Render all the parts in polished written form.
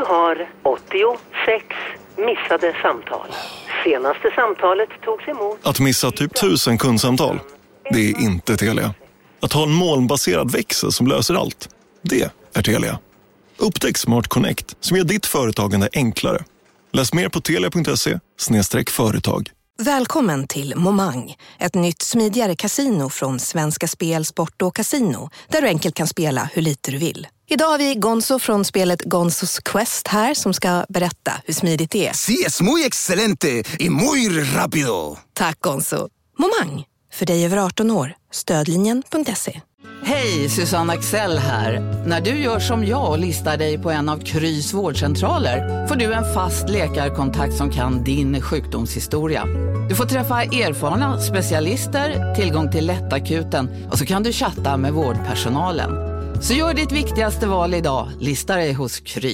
har 86 missade samtal. Senaste samtalet togs emot. Att missa typ 1000 kundsamtal, det är inte Telia. Att ha en molnbaserad växel som löser allt, det är Telia. Upptäck Smart Connect som gör ditt företagande enklare. Läs mer på telia.se/företag. Välkommen till Momang, ett nytt smidigare kasino från Svenska Spel, Sport och Casino, där du enkelt kan spela hur lite du vill. Idag har vi Gonzo från spelet Gonzos Quest här som ska berätta hur smidigt det är. Sí, es muy excelente y muy rápido. Tack Gonzo. Momang, för dig över 18 år. Stödlinjen.se. Hej, Susanne Axel här. När du gör som jag och listar dig på en av Krys vårdcentraler får du en fast läkarkontakt som kan din sjukdomshistoria. Du får träffa erfarna specialister, tillgång till lättakuten och så kan du chatta med vårdpersonalen. Så gör ditt viktigaste val idag, lista dig hos Kry.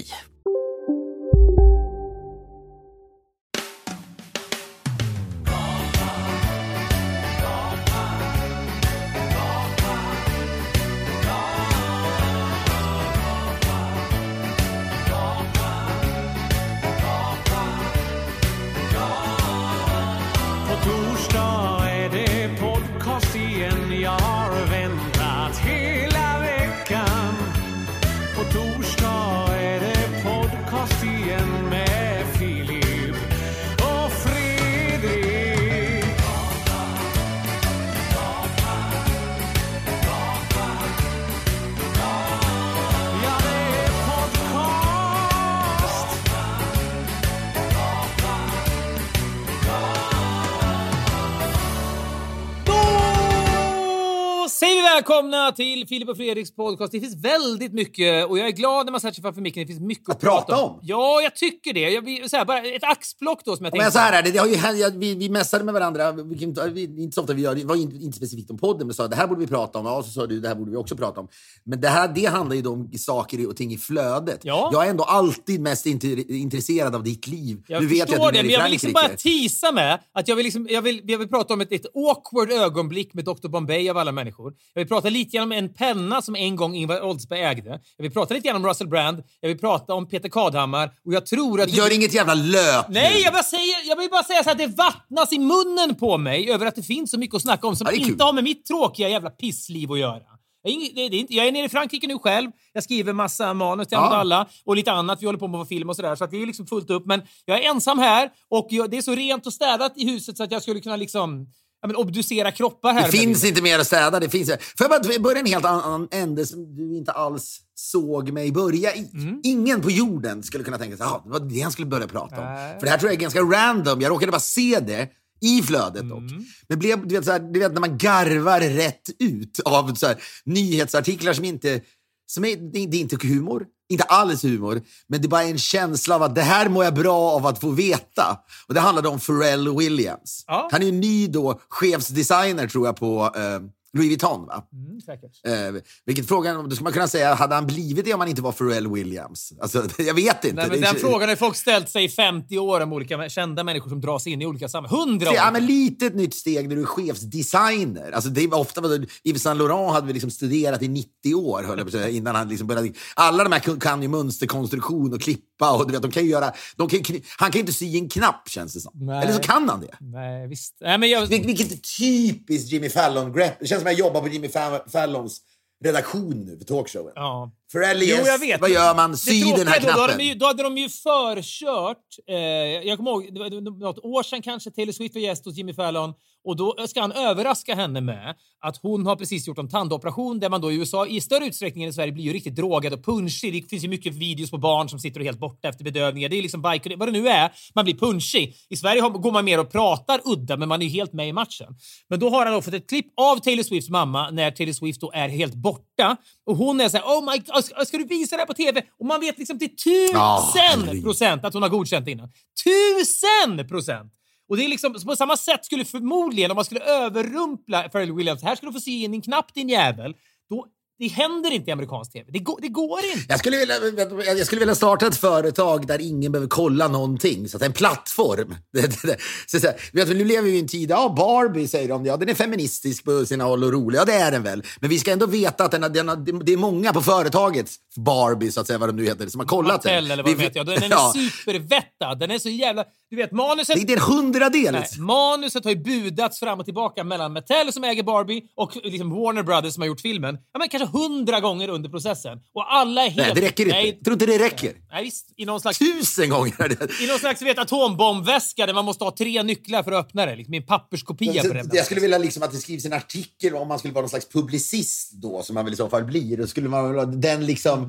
Välkomna till Filip och Fredriks podcast. Det finns väldigt mycket, och jag är glad när man sätter sig framför micken. Det finns mycket att prata om. Ja, jag tycker det. Så här, bara ett axplock då som jag tänkte. Men så här är det har ju, vi mässade med varandra. Inte så ofta vi gör det. var inte specifikt om podden, men sa det här borde vi prata om. Ja, så sa du det här borde vi också prata om. Men det handlar ju om saker och ting i flödet. Ja. Jag är ändå alltid mest intresserad av ditt liv. Jag du vet förstår det, men jag vill liksom bara tisa med att jag vill prata om ett awkward ögonblick med Dr. Bombay av alla människor. Jag vill prata lite grann om en penna som en gång Ingvar Oldsberg ägde. Jag vill prata lite grann om Russell Brand. Jag vill prata om Peter Kadhammar. Och jag tror att... Gör inget jävla löp. Nej, jag vill bara säga så att det vattnas i munnen på mig över att det finns så mycket att snacka om som inte har med mitt tråkiga jävla pissliv att göra. Jag är nere i Frankrike nu själv. Jag skriver massa manus till alla och lite annat. Vi håller på med att filma och sådär. Så att det är liksom fullt upp. Men jag är ensam här och det är så rent och städat i huset så att jag skulle kunna liksom... obducera kroppar här. Det finns inte mer att städa. Det finns. Får jag bara börja en helt annan ände som du inte alls såg mig börja i. Ingen på jorden skulle kunna tänka sig det var det han skulle börja prata om. För det här tror jag är ganska random. Jag råkade bara se det i flödet dock. Men du vet när man garvar rätt ut av så här, nyhetsartiklar som inte... det är inte humor, inte alls humor, men det är bara en känsla av att det här mår jag bra av att få veta. Och det handlade om Pharrell Williams. Ja. Han är ju ny då chefsdesigner tror jag på Louis Vuitton, va? Säkert. Vilket frågan, då ska man kunna säga, hade han blivit det om han inte var Pharrell Williams? Alltså, jag vet inte. Nej, men den frågan har folk ställt sig i 50 år om olika kända människor som dras in i olika sammanhang. 100 år! Ja, men lite ett nytt steg när du är chefsdesigner. Alltså, det var ofta, Yves Saint Laurent hade vi liksom studerat i 90 år, höll jag på att säga, innan han liksom började. Alla de här kan ju mönsterkonstruktion och klippa, och du vet, de kan ju göra... han kan ju inte sy en knapp, känns det som. Nej. Eller så kan han det. Nej, visst. Nej, men vilket typiskt Jimmy Fallon-grepp. Det känns som att jag jobbar på Jimmy Fallons redaktion nu för talkshowen. Ja. Jag vet. Vad gör man? Sy den här knappen. Då hade de ju förkört. Jag kommer ihåg, det var något år sedan kanske, Taylor Swift var gäst hos Jimmy Fallon. Och då ska han överraska henne med att hon har precis gjort en tandoperation där man då i USA i större utsträckning än i Sverige blir ju riktigt drogad och punchig. Det finns ju mycket videos på barn som sitter helt borta efter bedövningar. Det är liksom bike, vad det nu är, man blir punchig. I Sverige går man mer och pratar udda, men man är ju helt med i matchen. Men då har han då fått ett klipp av Taylor Swifts mamma när Taylor Swift då är helt borta. Och hon är så här, oh my God, ska du visa det här på tv? Och man vet liksom till 1000% att hon har godkänt innan. 1000%! Och det är liksom, på samma sätt skulle förmodligen, om man skulle överrumpla Pharrell Williams, här skulle du få se in en knapp din jävel, då Det händer inte i amerikansk tv. Det går inte. Jag skulle vilja starta ett företag där ingen behöver kolla någonting. Så att det är en plattform. Nu lever vi i en tid, Barbie säger de. Ja, den är feministisk på sina håll och rolig. Ja, det är den väl. Men vi ska ändå veta att det är många på företaget Barbie, så att säga, vad de nu heter, som har kollat den. Eller vad de heter. Den är supervettad. Den är så jävla... Du vet, manuset... Det är en 100-del. Manuset har ju budats fram och tillbaka mellan Mattel som äger Barbie och liksom Warner Brothers som har gjort filmen. Ja, men kanske 100 gånger under processen. Och alla är helt... Nej, det räcker inte. Jag tror inte det räcker. Nej, visst. I någon slags... 1000 gånger. I någon slags, atombombväska där man måste ha 3 nycklar för att öppna det. Liksom en papperskopia på den. Jag skulle vilja liksom att det skrivs en artikel om man skulle vara någon slags publicist då, som man väl i så fall blir. Då skulle man vara den liksom...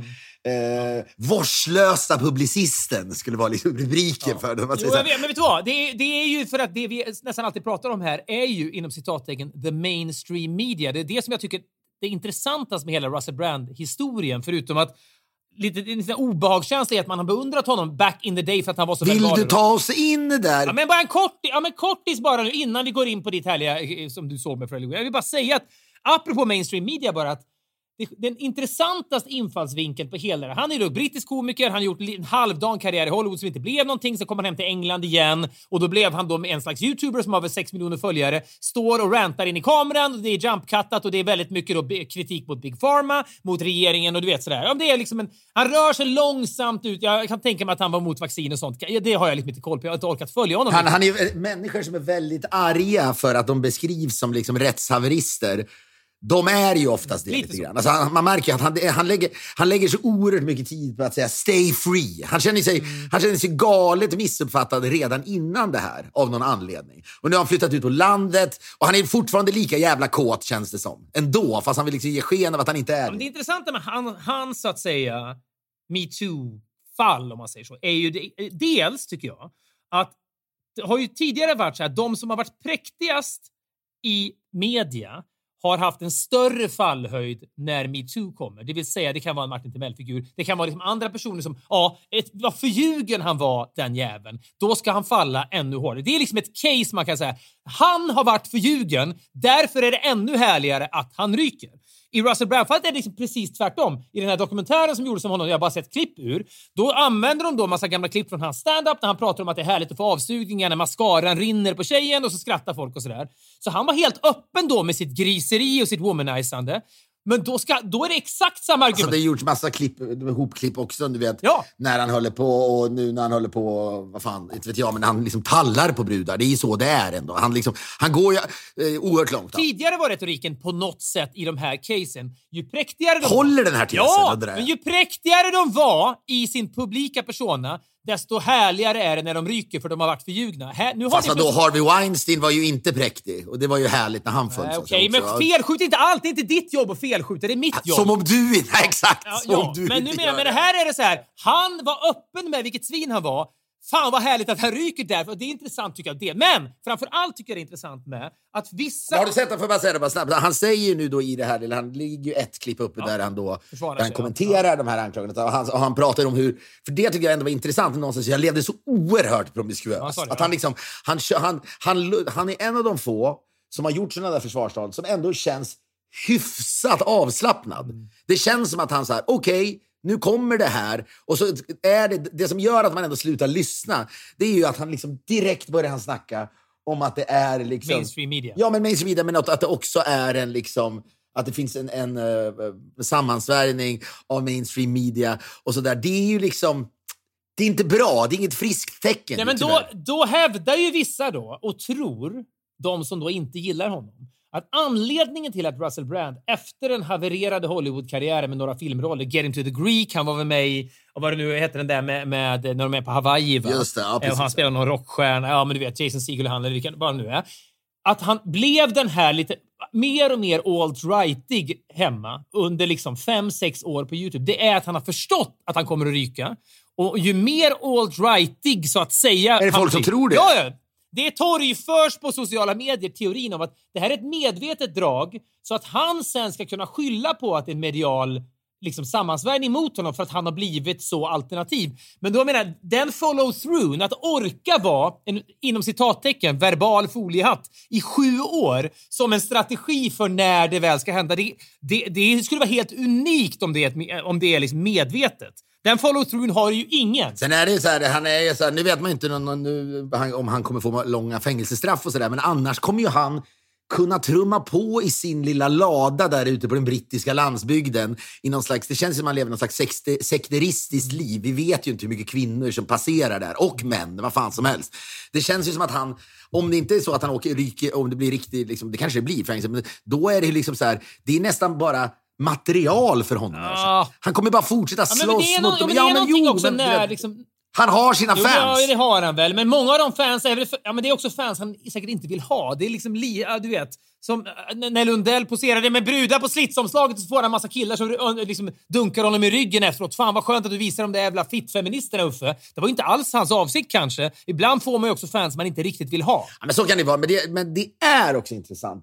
vårdslösa publicisten skulle vara liksom rubriken för det. Men vet du vad? Det är ju för att det vi nästan alltid pratar om här är ju inom citattecken the mainstream media. Det är det som jag tycker det intressantaste med hela Russell Brand-historien, förutom att lite obehagskänsla är att man har beundrat honom back in the day för att han var så Vill du ta oss in där? Ja, men bara en kortis bara nu innan vi går in på ditt härliga som du såg med Freddie. Jag vill bara säga att apropå mainstream media bara att den intressantaste infallsvinkeln på hela det. Han är då brittisk komiker, han har gjort en halvdan karriär i Hollywood som inte blev någonting, så kommer han hem till England igen och då blev han då en slags YouTuber som har väl 6 miljoner följare, står och rantar in i kameran och det är jumpcuttat och det är väldigt mycket då kritik mot Big Pharma, mot regeringen och du vet sådär. Ja, det är liksom han rör sig långsamt ut. Jag kan tänka mig att han var mot vaccin och sånt. Det har jag liksom inte koll på. Jag har inte orkat följa honom. Han är människor som är väldigt arga för att de beskrivs som liksom rättshaverister. De är ju oftast det lite grann. Alltså man märker att han lägger så oerhört mycket tid på att säga stay free. Han känner sig galet missuppfattad redan innan det här av någon anledning. Och nu har han flyttat ut på landet och han är fortfarande lika jävla kåt, känns det som. Ändå, fast han vill liksom ge sken av att han inte är det. Det intressanta med han så att säga MeToo-fall, om man säger så, är ju dels tycker jag att det har ju tidigare varit så här, de som har varit präktigast i media har haft en större fallhöjd när MeToo kommer. Det vill säga, det kan vara en Martin Timell-figur. Det kan vara liksom andra personer som, vad förljugen han var, den jäveln. Då ska han falla ännu hårdare. Det är liksom ett case man kan säga. Han har varit förljugen, därför är det ännu härligare att han ryker. I Russell Brand-fallet är det liksom precis tvärtom. I den här dokumentären som gjordes om honom, jag har bara sett klipp ur, då använder de då en massa gamla klipp från hans stand-up när han pratar om att det är härligt att få avsugningar när mascaran rinner på tjejen och så skrattar folk och sådär. Så han var helt öppen då med sitt griseri och sitt womanizande. Men då är det exakt samma argument. Alltså det har gjorts massa hopklipp också, du vet. Ja. När han håller på och nu när han håller på, vad fan, inte vet jag, men han liksom tallar på brudar. Det är ju så det är ändå. Han går ju oerhört långt. Tidigare var retoriken på något sätt i de här casen ju präktigare de håller den här tesen. Ja, men ju präktigare de var i sin publika persona, desto härligare är det när de ryker för de har varit förljugna. Fast då Harvey Weinstein var ju inte präktig. Och det var ju härligt när han följde. Okej, men felskjut inte allt. Det är inte ditt jobb att felskjuta, det är mitt jobb. Som om du inte... exakt. Men nu menar det här är det så här. Han var öppen med vilket svin han var. Fan vad härligt att han ryker där. Och det är intressant tycker jag det. Men framförallt tycker jag det är intressant med att vissa... Har du sett det? Får jag bara säga det bara snabbt. Han säger ju nu då i det här, eller han ligger ju ett klipp uppe där han kommenterar de här anklagelserna. Och han pratar om hur... För det tycker jag ändå var intressant någonstans. Jag levde så oerhört promiskuöst. Att han liksom... Han är en av de få som har gjort sådana där försvarstal som ändå känns hyfsat avslappnad. Det känns som att han säger okej, nu kommer det här. Och så är det som gör att man ändå slutar lyssna. Det är ju att han liksom direkt börjar snacka om att det är liksom... mainstream media. Ja, men mainstream media, men att det också är en liksom... Att det finns en sammansvärjning av mainstream media och sådär. Det är ju liksom... Det är inte bra. Det är inget friskt tecken. Ja, men då hävdar ju vissa då och tror, de som då inte gillar honom, att anledningen till att Russell Brand efter den havererade Hollywood-karriären med några filmroller, Get Into the Greek, han var väl med i, och vad det nu heter den där med när de är på Hawaii, va? Just det, ja, precis. Och han spelar någon rockstjärna, ja men du vet, Jason Segel, han eller vilken, vad det nu är. Att han blev den här lite mer och mer alt-rightig hemma under liksom 5-6 år på YouTube. Det är att han har förstått att han kommer att ryka. Och ju mer alt-rightig så att säga... Är det folk som tror det? Ja. Det torgförs på sociala medier teorin om att det här är ett medvetet drag så att han sen ska kunna skylla på att det är en medial liksom sammansvärjning mot honom för att han har blivit så alternativ. Men då menar den follow through, att orka vara en, inom citattecken, verbal foliehatt i 7 år som en strategi för när det väl ska hända. Det skulle vara helt unikt om det är liksom medvetet. Den follow-through har ju ingen. Sen är det så här, han är så här, nu vet man inte om han kommer få långa fängelsestraff och sådär, men annars kommer ju han kunna trumma på i sin lilla lada där ute på den brittiska landsbygden i någon slags, det känns som att man lever någon slags sekteristiskt liv. Vi vet ju inte hur mycket kvinnor som passerar där, och män, vad fan som helst. Det känns ju som att han, om det inte är så att han åker, om det blir riktigt, liksom, det kanske det blir fängelse, men då är det liksom så här, det är nästan bara material för honom. Han kommer bara fortsätta slåss mot dem. Han har sina fans. Ja, det har han väl. Men många av de fans är väl men det är också fans han säkert inte vill ha. Det är liksom du vet, som när Lundell poserade med brudar på slitsomslaget, så får han en massa killar som liksom dunkar honom i ryggen efteråt. Fan vad skönt att du visar de där jävla fittfeministerna, Uffe. Det var inte alls hans avsikt kanske. Ibland får man ju också fans man inte riktigt vill ha. Ja, men så kan det vara. Men det är också intressant.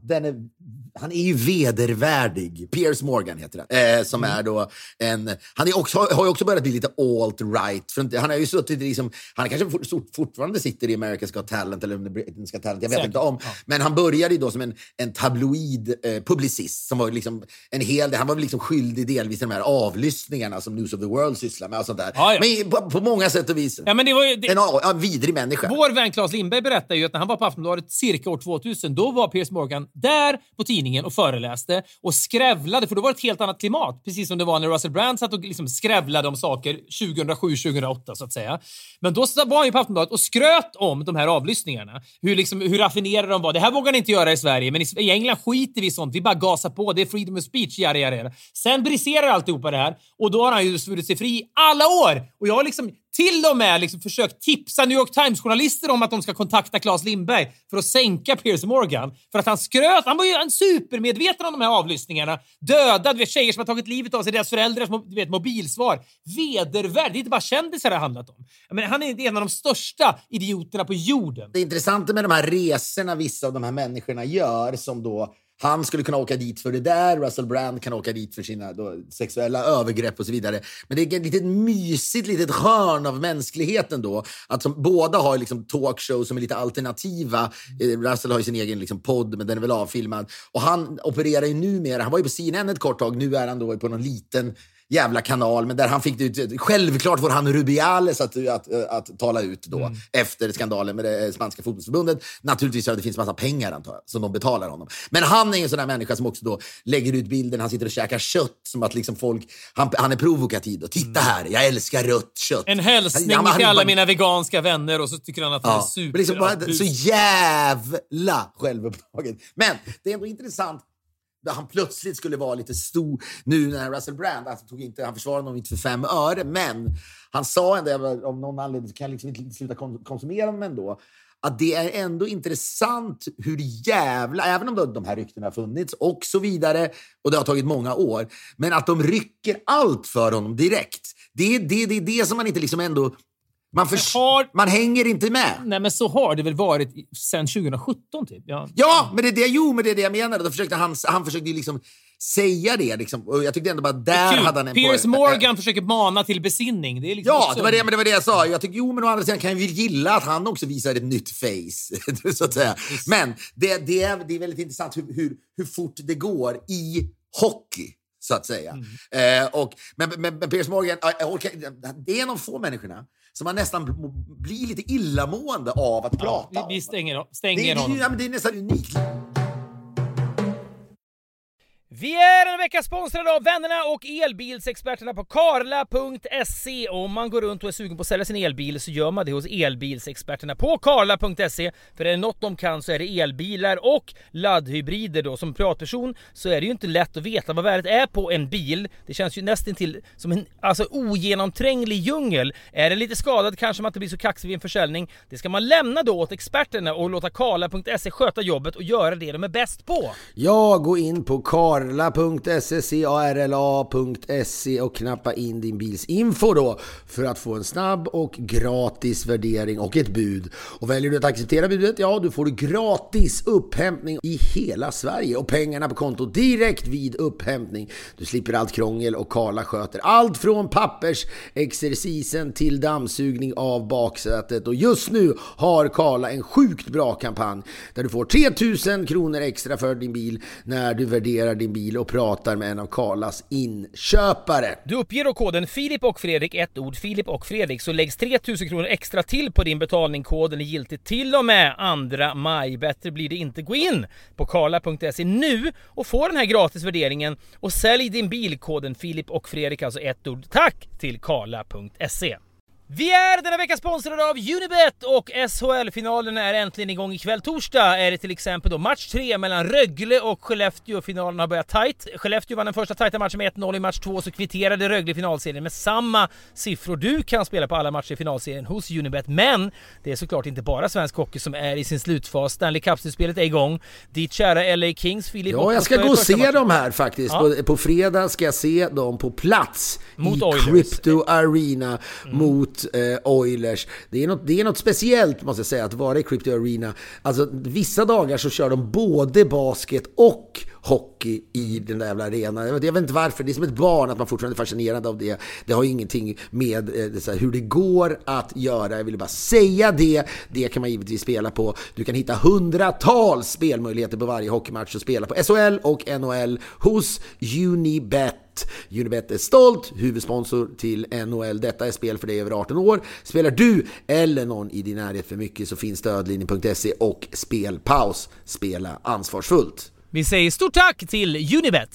Han är ju vedervärdig. Piers Morgan heter det. Som är då han har ju också börjat bli lite alt-right. Han har ju suttit liksom, han kanske fortfarande sitter i America's Got Talent eller Britain's Got Talent, jag vet inte om. Ja. Men han började ju då som en tabloid publicist som var liksom han var väl liksom skyldig delvis i de här avlyssningarna som News of the World sysslar med och sånt där. Ja, ja. Men på många sätt och vis men det var ju, en vidrig människa. Vår vän Claes Lindberg berättade ju att när han var på Aftonbladet cirka år 2000, då var Piers Morgan där på tidningen och föreläste och skrävlade, för då var det ett helt annat klimat, precis som det var när Russell Brand satt och liksom skrävlade om saker 2007-2008 så att säga. Men då var han ju på Aftonbladet och skröt om de här avlyssningarna. Hur raffinerade de var. Det här vågar ni inte göra i Sverige, men i England skiter vi i sånt. Vi bara gasar på. Det är freedom of speech. Jari. Sen briserar alltihopa det här. Och då har han ju svurit sig fri alla år. Och jag har liksom till och med liksom försökt tipsa New York Times-journalister om att de ska kontakta Claes Lindberg för att sänka Piers Morgan. För att han skröt. Han var ju en supermedveten om de här avlyssningarna. Dödad, tjejer som har tagit livet av sig, deras föräldrars mobilsvar. Vedervärd. Det är inte bara kändisar det har handlat om. Men han är en av de största idioterna på jorden. Det intressanta med de här resorna vissa av de här människorna gör, som då han skulle kunna åka dit för det där, Russell Brand kan åka dit för sina då sexuella övergrepp och så vidare. Men det är ett litet mysigt litet hörn av mänskligheten då, att som båda har liksom talkshow som är lite alternativa. Russell har ju sin egen liksom podd, men den är väl avfilmad. Och han opererar ju numera, han var ju på CNN ett kort tag, nu är han då på någon liten jävla kanal, men där han fick det ut. Självklart får han Rubiales att tala ut då efter skandalen med det spanska fotbollsförbundet. Naturligtvis det finns massa pengar antar jag, som de betalar honom. Men han är en sån där människa som också då lägger ut bilden, han sitter och käkar kött som att liksom folk, han är provokativ och titta här, jag älskar rött kött. En hälsning till alla mina veganska vänner, och så tycker han att han är super. Liksom bara, så jävla självupptaget. Men det är ändå intressant där han plötsligt skulle vara lite stor nu när Russell Brand, alltså han försvarade honom inte för 5 öre, men han sa ändå, om någon anledning kan liksom inte sluta konsumera dem ändå, att det är ändå intressant hur jävla, även om de här ryktena har funnits och så vidare, och det har tagit många år, men att de rycker allt för honom direkt. Det är det som man inte liksom ändå man hänger inte med. Nej, men så har det väl varit sedan 2017 typ. Ja, men det är det jag menar. Då försökte han försökte liksom säga det liksom, och jag tyckte ändå bara där hade han en Piers Morgan försöker mana till besinning. Det är liksom det var det jag sa. Jag tycker men å andra sidan kan vi gilla att han också visar ett nytt face så att säga. Men det är väldigt intressant hur fort det går i hockey så att säga. Men Piers Morgan, det är en av få människorna som man nästan blir lite illamående av att prata om. Vi stänger honom. Det är nästan unikt. Vi är en vecka sponsrade av vännerna och elbilsexperterna på Karla.se. Om man går runt och är sugen på att sälja sin elbil så gör man det hos elbilsexperterna på Karla.se. För är det något de kan så är det elbilar och laddhybrider då. Som privatperson så är det ju inte lätt att veta vad värdet är på en bil. Det känns ju nästan till som en ogenomtränglig djungel. Är det lite skadad kanske man inte blir så kaxig vid en försäljning. Det ska man lämna då åt experterna och låta Karla.se sköta jobbet och göra det de är bäst på. Ja, gå in på Karla Carla.se, carla.se och knappa in din bils info då för att få en snabb och gratis värdering och ett bud. Och väljer du att acceptera budet, ja, du får gratis upphämtning i hela Sverige och pengarna på konto direkt vid upphämtning. Du slipper allt krångel och Carla sköter allt från pappersexercisen till dammsugning av baksätet. Och just nu har Carla en sjukt bra kampanj där du får 3000 kronor extra för din bil när du värderar din bil och pratar med en av Carlas inköpare. Du uppger då koden Filip och Fredrik, ett ord, Filip och Fredrik, så läggs 3000 kronor extra till på din betalning. Koden är giltig till och med 2 maj. Bättre blir det inte. Gå in på carla.se nu och få den här gratis värderingen och sälj din bil. Koden Filip och Fredrik, alltså ett ord. Tack till carla.se. Vi är denna vecka sponsrade av Unibet och SHL-finalen är äntligen igång ikväll. Torsdag är det till exempel då match 3 mellan Rögle och Skellefteå. Finalen har börjat tajt. Skellefteå vann den första tajta matchen med 1-0 i match 2, så kvitterade Rögle finalserien med samma siffror. Du kan spela på alla matcher i finalserien hos Unibet, men det är såklart inte bara svensk hockey som är i sin slutfas. Stanley Cup-slutspelet är igång. Ditt kära LA Kings, Filip. Ja, jag ska gå och se dem här faktiskt. Ja. På fredag ska jag se dem på plats mot i Oilers. Crypto Arena mot Oilers. Det är något speciellt, måste jag säga, att vara i Crypto Arena. Alltså vissa dagar så kör de både basket och hockey i den där jävla arenan. Jag vet inte varför, det är som ett barn att man fortfarande är fascinerad av det. Det har ju ingenting med hur det går att göra. Jag vill bara säga det. Det kan man givetvis spela på. Du kan hitta hundratals spelmöjligheter på varje hockeymatch och spela på SHL och NHL hos Unibet. Unibet är stolt huvudsponsor till NHL. Detta är spel för dig över 18 år. Spelar du eller någon i din närhet för mycket så finns stödlinjen.se och spelpaus. Spela ansvarsfullt. Vi säger stort tack till Unibet.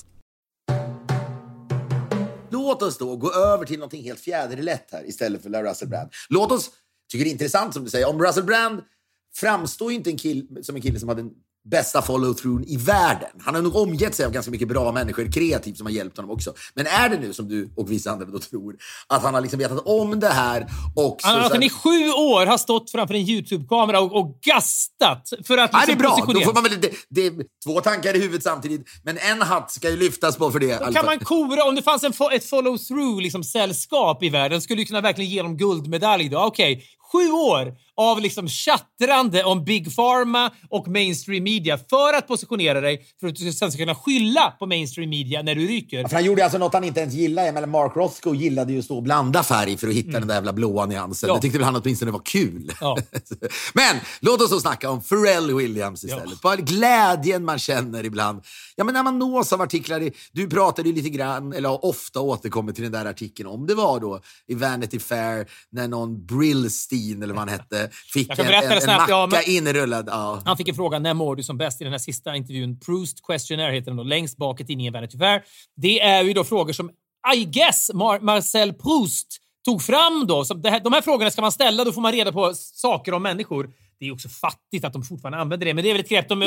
Låt oss då gå över till någonting helt fjäderlätt här istället för Russell Brand. Låt oss, tycker det är intressant som du säger, om Russell Brand framstår ju inte som en kille som hade den bästa follow-through i världen. Han har nog omgett sig av ganska mycket bra människor, kreativt, som har hjälpt honom också. Men är det nu som du och vissa andra då tror att han har liksom vetat om det här och han i 7 år har stått framför en YouTube-kamera och gastat för att liksom det är bra. Då får man väl det är 2 tankar i huvudet samtidigt, men en hatt ska ju lyftas på för det. Då kan man kora, om det fanns ett follow-through liksom sällskap i världen, skulle ju kunna verkligen ge dem guldmedalj då. Okej, 7 år av liksom chattrande om Big Pharma och mainstream media för att positionera dig, för att du sen ska kunna skylla på mainstream media när du ryker. Ja, för han gjorde alltså något han inte ens gillade. Men Mark Rothko gillade ju att stå och blanda färg för att hitta den där jävla blåa nyansen. Ja. Det tyckte väl han åtminstone var kul. Ja. Men låt oss då snacka om Pharrell Williams istället. Bara glädjen man känner ibland. Ja, men när man nås av artiklar, du pratade ju lite grann, eller har ofta återkommit till den där artikeln, om det var då i Vanity Fair när någon Brillstein eller vad han hette fick en macka inrullad. Ja. Han fick en fråga, när mår du som bäst, i den här sista intervjun. Proust Questionnaire heter den då, längst bak i tidningen Vanity Fair. Det är ju då frågor som I guess Marcel Proust tog fram då. Så de här frågorna ska man ställa, då får man reda på saker om människor. Det är också fattigt att de fortfarande använder det, men det är väl ett grepp. De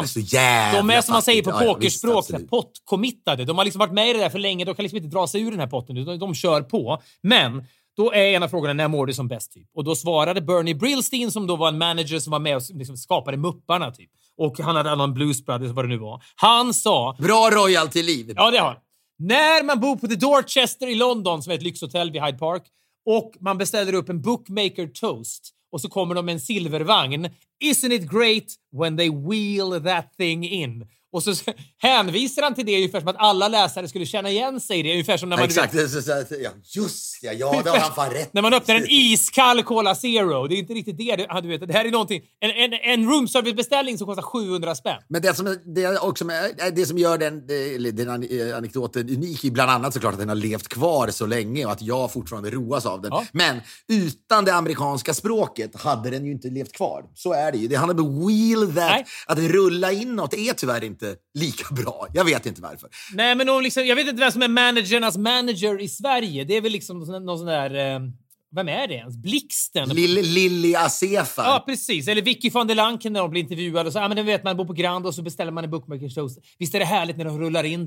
är som man säger på pokerspråk, pottkommittade. De har liksom varit med i det där för länge, de kan liksom inte dra sig ur den här potten. De kör på. Men då är en av frågorna, när mår du som bäst typ? Och då svarade Bernie Brillstein, som då var en manager som var med och liksom skapade Mupparna typ. Och han hade annan Blues Brothers, vad det nu var. Han sa... Bra royalty-liv. Ja, det har han. När man bor på The Dorchester i London, som är ett lyxhotell vid Hyde Park, och man beställer upp en bookmaker toast, och så kommer de med en silvervagn. Isn't it great when they wheel that thing in? Och så hänvisar han till det ungefär som att alla läsare skulle känna igen sig i det. Ungefär som när man... Exakt, ja, det har han fan rätt. När man öppnar en iskall Cola Zero. Det är inte riktigt det. Du vet, det här är någonting... En roomservice-beställning som kostar 700 spänn. Men det som gör den anekdoten unik är bland annat såklart att den har levt kvar så länge och att jag fortfarande roas av den. Ja. Men utan det amerikanska språket hade den ju inte levt kvar. Så är det ju. Det handlar om wheel that. Nej. Att rulla inåt är tyvärr inte lika bra. Jag vet inte varför. Nej, men liksom, jag vet inte vem som är managernas manager i Sverige. Det är väl liksom någon sån där... Vem är det ens? Blixten? Lilly Acefa. Ja, precis. Eller Vicky van der Lanken när de blir intervjuade. Och så, men det vet man bor på Grand och så beställer man en bookmaker toast. Visst är det härligt när de rullar in den?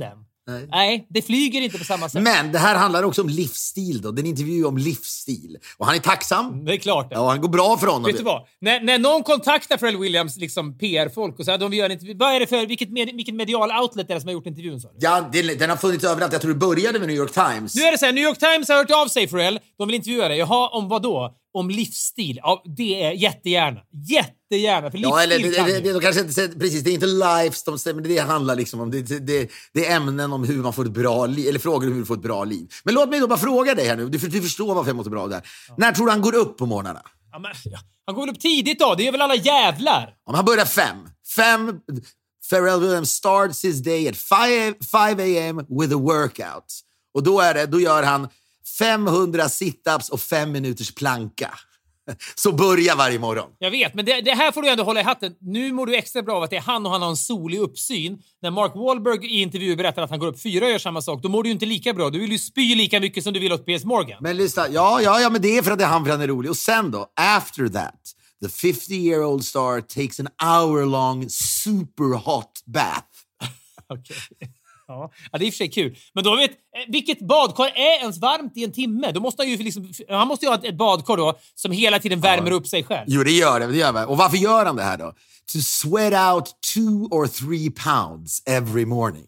Nej, det flyger inte på samma sätt. Men det här handlar också om livsstil då. Det är en intervju om livsstil. Och han är tacksam. Det är klart det. Ja, han går bra för honom. Vet du vad? När någon kontaktar Pharrell Williams liksom PR-folk och säger att de vill göra en intervju, vad är det för, vilket medial outlet är det som har gjort intervjun? Så? Ja, den har funnits överallt. Jag tror det började med New York Times. Nu är det så här, New York Times har hört av sig, Pharrell. De vill intervjua dig. Jaha, om vad då? Om livsstil. Ja, det är jättegärna. Jättegärna. För ja, eller de kanske inte precis, det är inte lifestyle, men det handlar liksom om det är ämnen om hur man får ett bra liv, eller frågor om hur du får ett bra liv. Men låt mig då bara fråga dig här nu, du förstår varför jag måste bra där. Ja. När tror du han går upp på morgnarna? Ja, men, han går väl upp tidigt då, det är väl alla jävlar. Om han börjar 5. Pharrell Williams starts his day at 5 a.m. with a workout. Och då gör han 500 sit-ups och 5 minuters planka. Så börjar varje morgon. Jag vet, men det här får du ändå hålla i hatten. Nu mår du extra bra av att det är han och han har en solig uppsyn. När Mark Wahlberg i intervju berättar att han går upp 4 och gör samma sak, då mår du ju inte lika bra. Du vill ju spy lika mycket som du vill åt Piers Morgan. Men lyssna, ja, men det är för att han är rolig. Och sen då, after that, the 50-year-old star takes an hour-long super hot bath. Okej. Ja, det är i och för sig kul. Men då vet, vilket badkar är ens varmt i en timme? Då måste han ju liksom, han måste ju ha ett badkar då som hela tiden värmer upp sig själv. Jo, det gör det. Och varför gör han det här då? To sweat out 2 or 3 pounds every morning.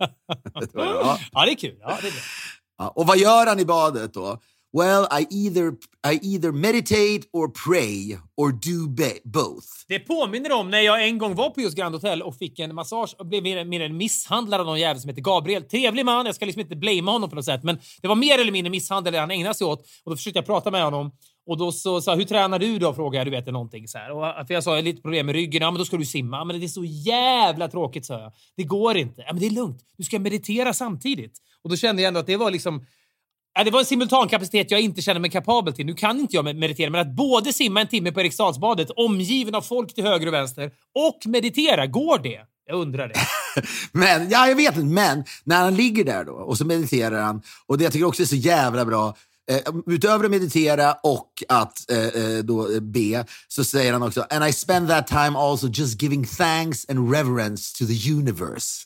Ja, det är kul. Ja, det är bra. Ja, och vad gör han i badet då? Well, I either meditate or pray or do both. Det påminner om när jag en gång var på just Grand Hotel och fick en massage och blev mer eller misshandlad av någon jävel som heter Gabriel. Trevlig man, jag ska liksom inte blamea honom på något sätt, men det var mer eller mindre misshandel han ägnade sig åt. Och då försökte jag prata med honom. Och då så sa hur tränar du då? Frågade jag, du vet någonting så här. Och för jag sa, jag har lite problem med ryggen. Ja, men då ska du simma. Men det är så jävla tråkigt, sa jag. Det går inte. Ja, men det är lugnt. Du ska meditera samtidigt. Och då kände jag ändå att det var liksom... Ja, det var en simultankapacitet jag inte känner mig kapabel till. Nu kan inte jag meditera, men att både simma en timme på Eriksdalsbadet, omgiven av folk till höger och vänster, och meditera, går det? Jag undrar det. Men, ja, jag vet inte, men när han ligger där då, och så mediterar han, och det jag tycker också är så jävla bra, utöver att meditera och att då be, så säger han också, and I spend that time also just giving thanks and reverence to the universe.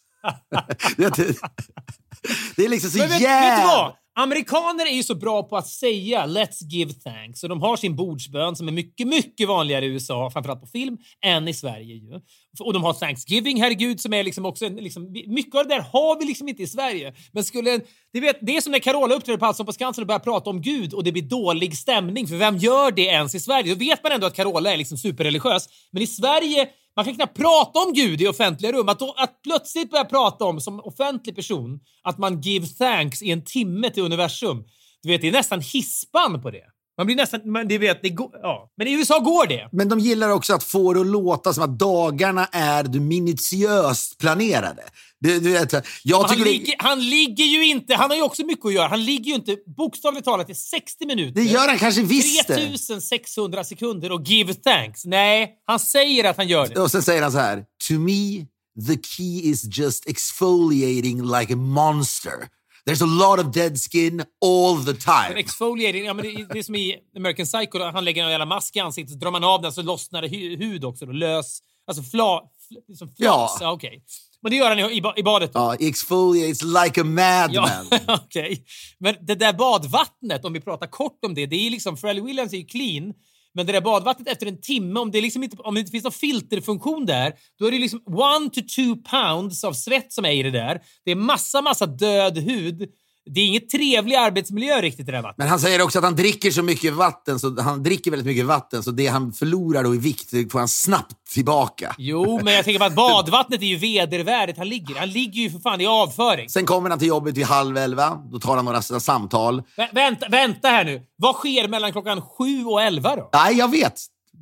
Det är liksom så jävla... Vet du vad? Amerikaner är ju så bra på att säga let's give thanks. Och de har sin bordsbön som är mycket, mycket vanligare i USA, framförallt på film, än i Sverige ju. Och de har Thanksgiving, herregud, som är liksom också liksom, mycket av det där har vi liksom inte i Sverige. Men det är som när Carola uppträder på Allsång på Skansen och börjar prata om Gud och det blir dålig stämning. För vem gör det ens i Sverige? Då vet man ändå att Carola är liksom superreligiös. Men i Sverige, man kan knappt prata om Gud i offentliga rum. Att plötsligt börja prata om som offentlig person att man give thanks i en timme till universum. Du vet, det är nästan hispan på det. Man blir nästan, men det vet, det går, ja. Men i USA går det. Men de gillar också att få det att låta som att dagarna är minutiöst planerade. Du vet, han ligger ju inte, han har ju också mycket att göra. Han ligger ju inte bokstavligt talat i 60 minuter. Det gör han kanske visst. 3600 sekunder och give thanks. Nej, han säger att han gör det. Och sen säger han så här: to me, the key is just exfoliating like a monster. There's a lot of dead skin all the time. Men exfoliating, ja, men det är som i American Psycho. Han lägger en jävla mask i ansiktet, så drar man av den så lossnar det hud också. Då. Lös, alltså liksom flas. Ja, okej. Men det gör han i badet då. Ja, exfoliates like a madman. Ja, okej. Men det där badvattnet, om vi pratar kort om det är liksom, Pharrell Williams är ju clean. Men det där badvattnet efter en timme, om det inte finns någon filterfunktion där, då är det liksom 1 to 2 pounds av svett som är i det där. Det är massa död hud. Det är inget trevlig arbetsmiljö riktigt i det där vattnet. Men han säger också att han dricker så mycket vatten, så han dricker väldigt mycket vatten, så det han förlorar då i vikt får han snabbt tillbaka. Jo, men jag tänker på att badvattnet är ju vedervärdigt. Han ligger ju för fan i avföring. Sen kommer han till jobbet vid 10:30. Då tar han några samtal. Vänta här nu. Vad sker mellan klockan 7 och 11 då? Nej, jag vet.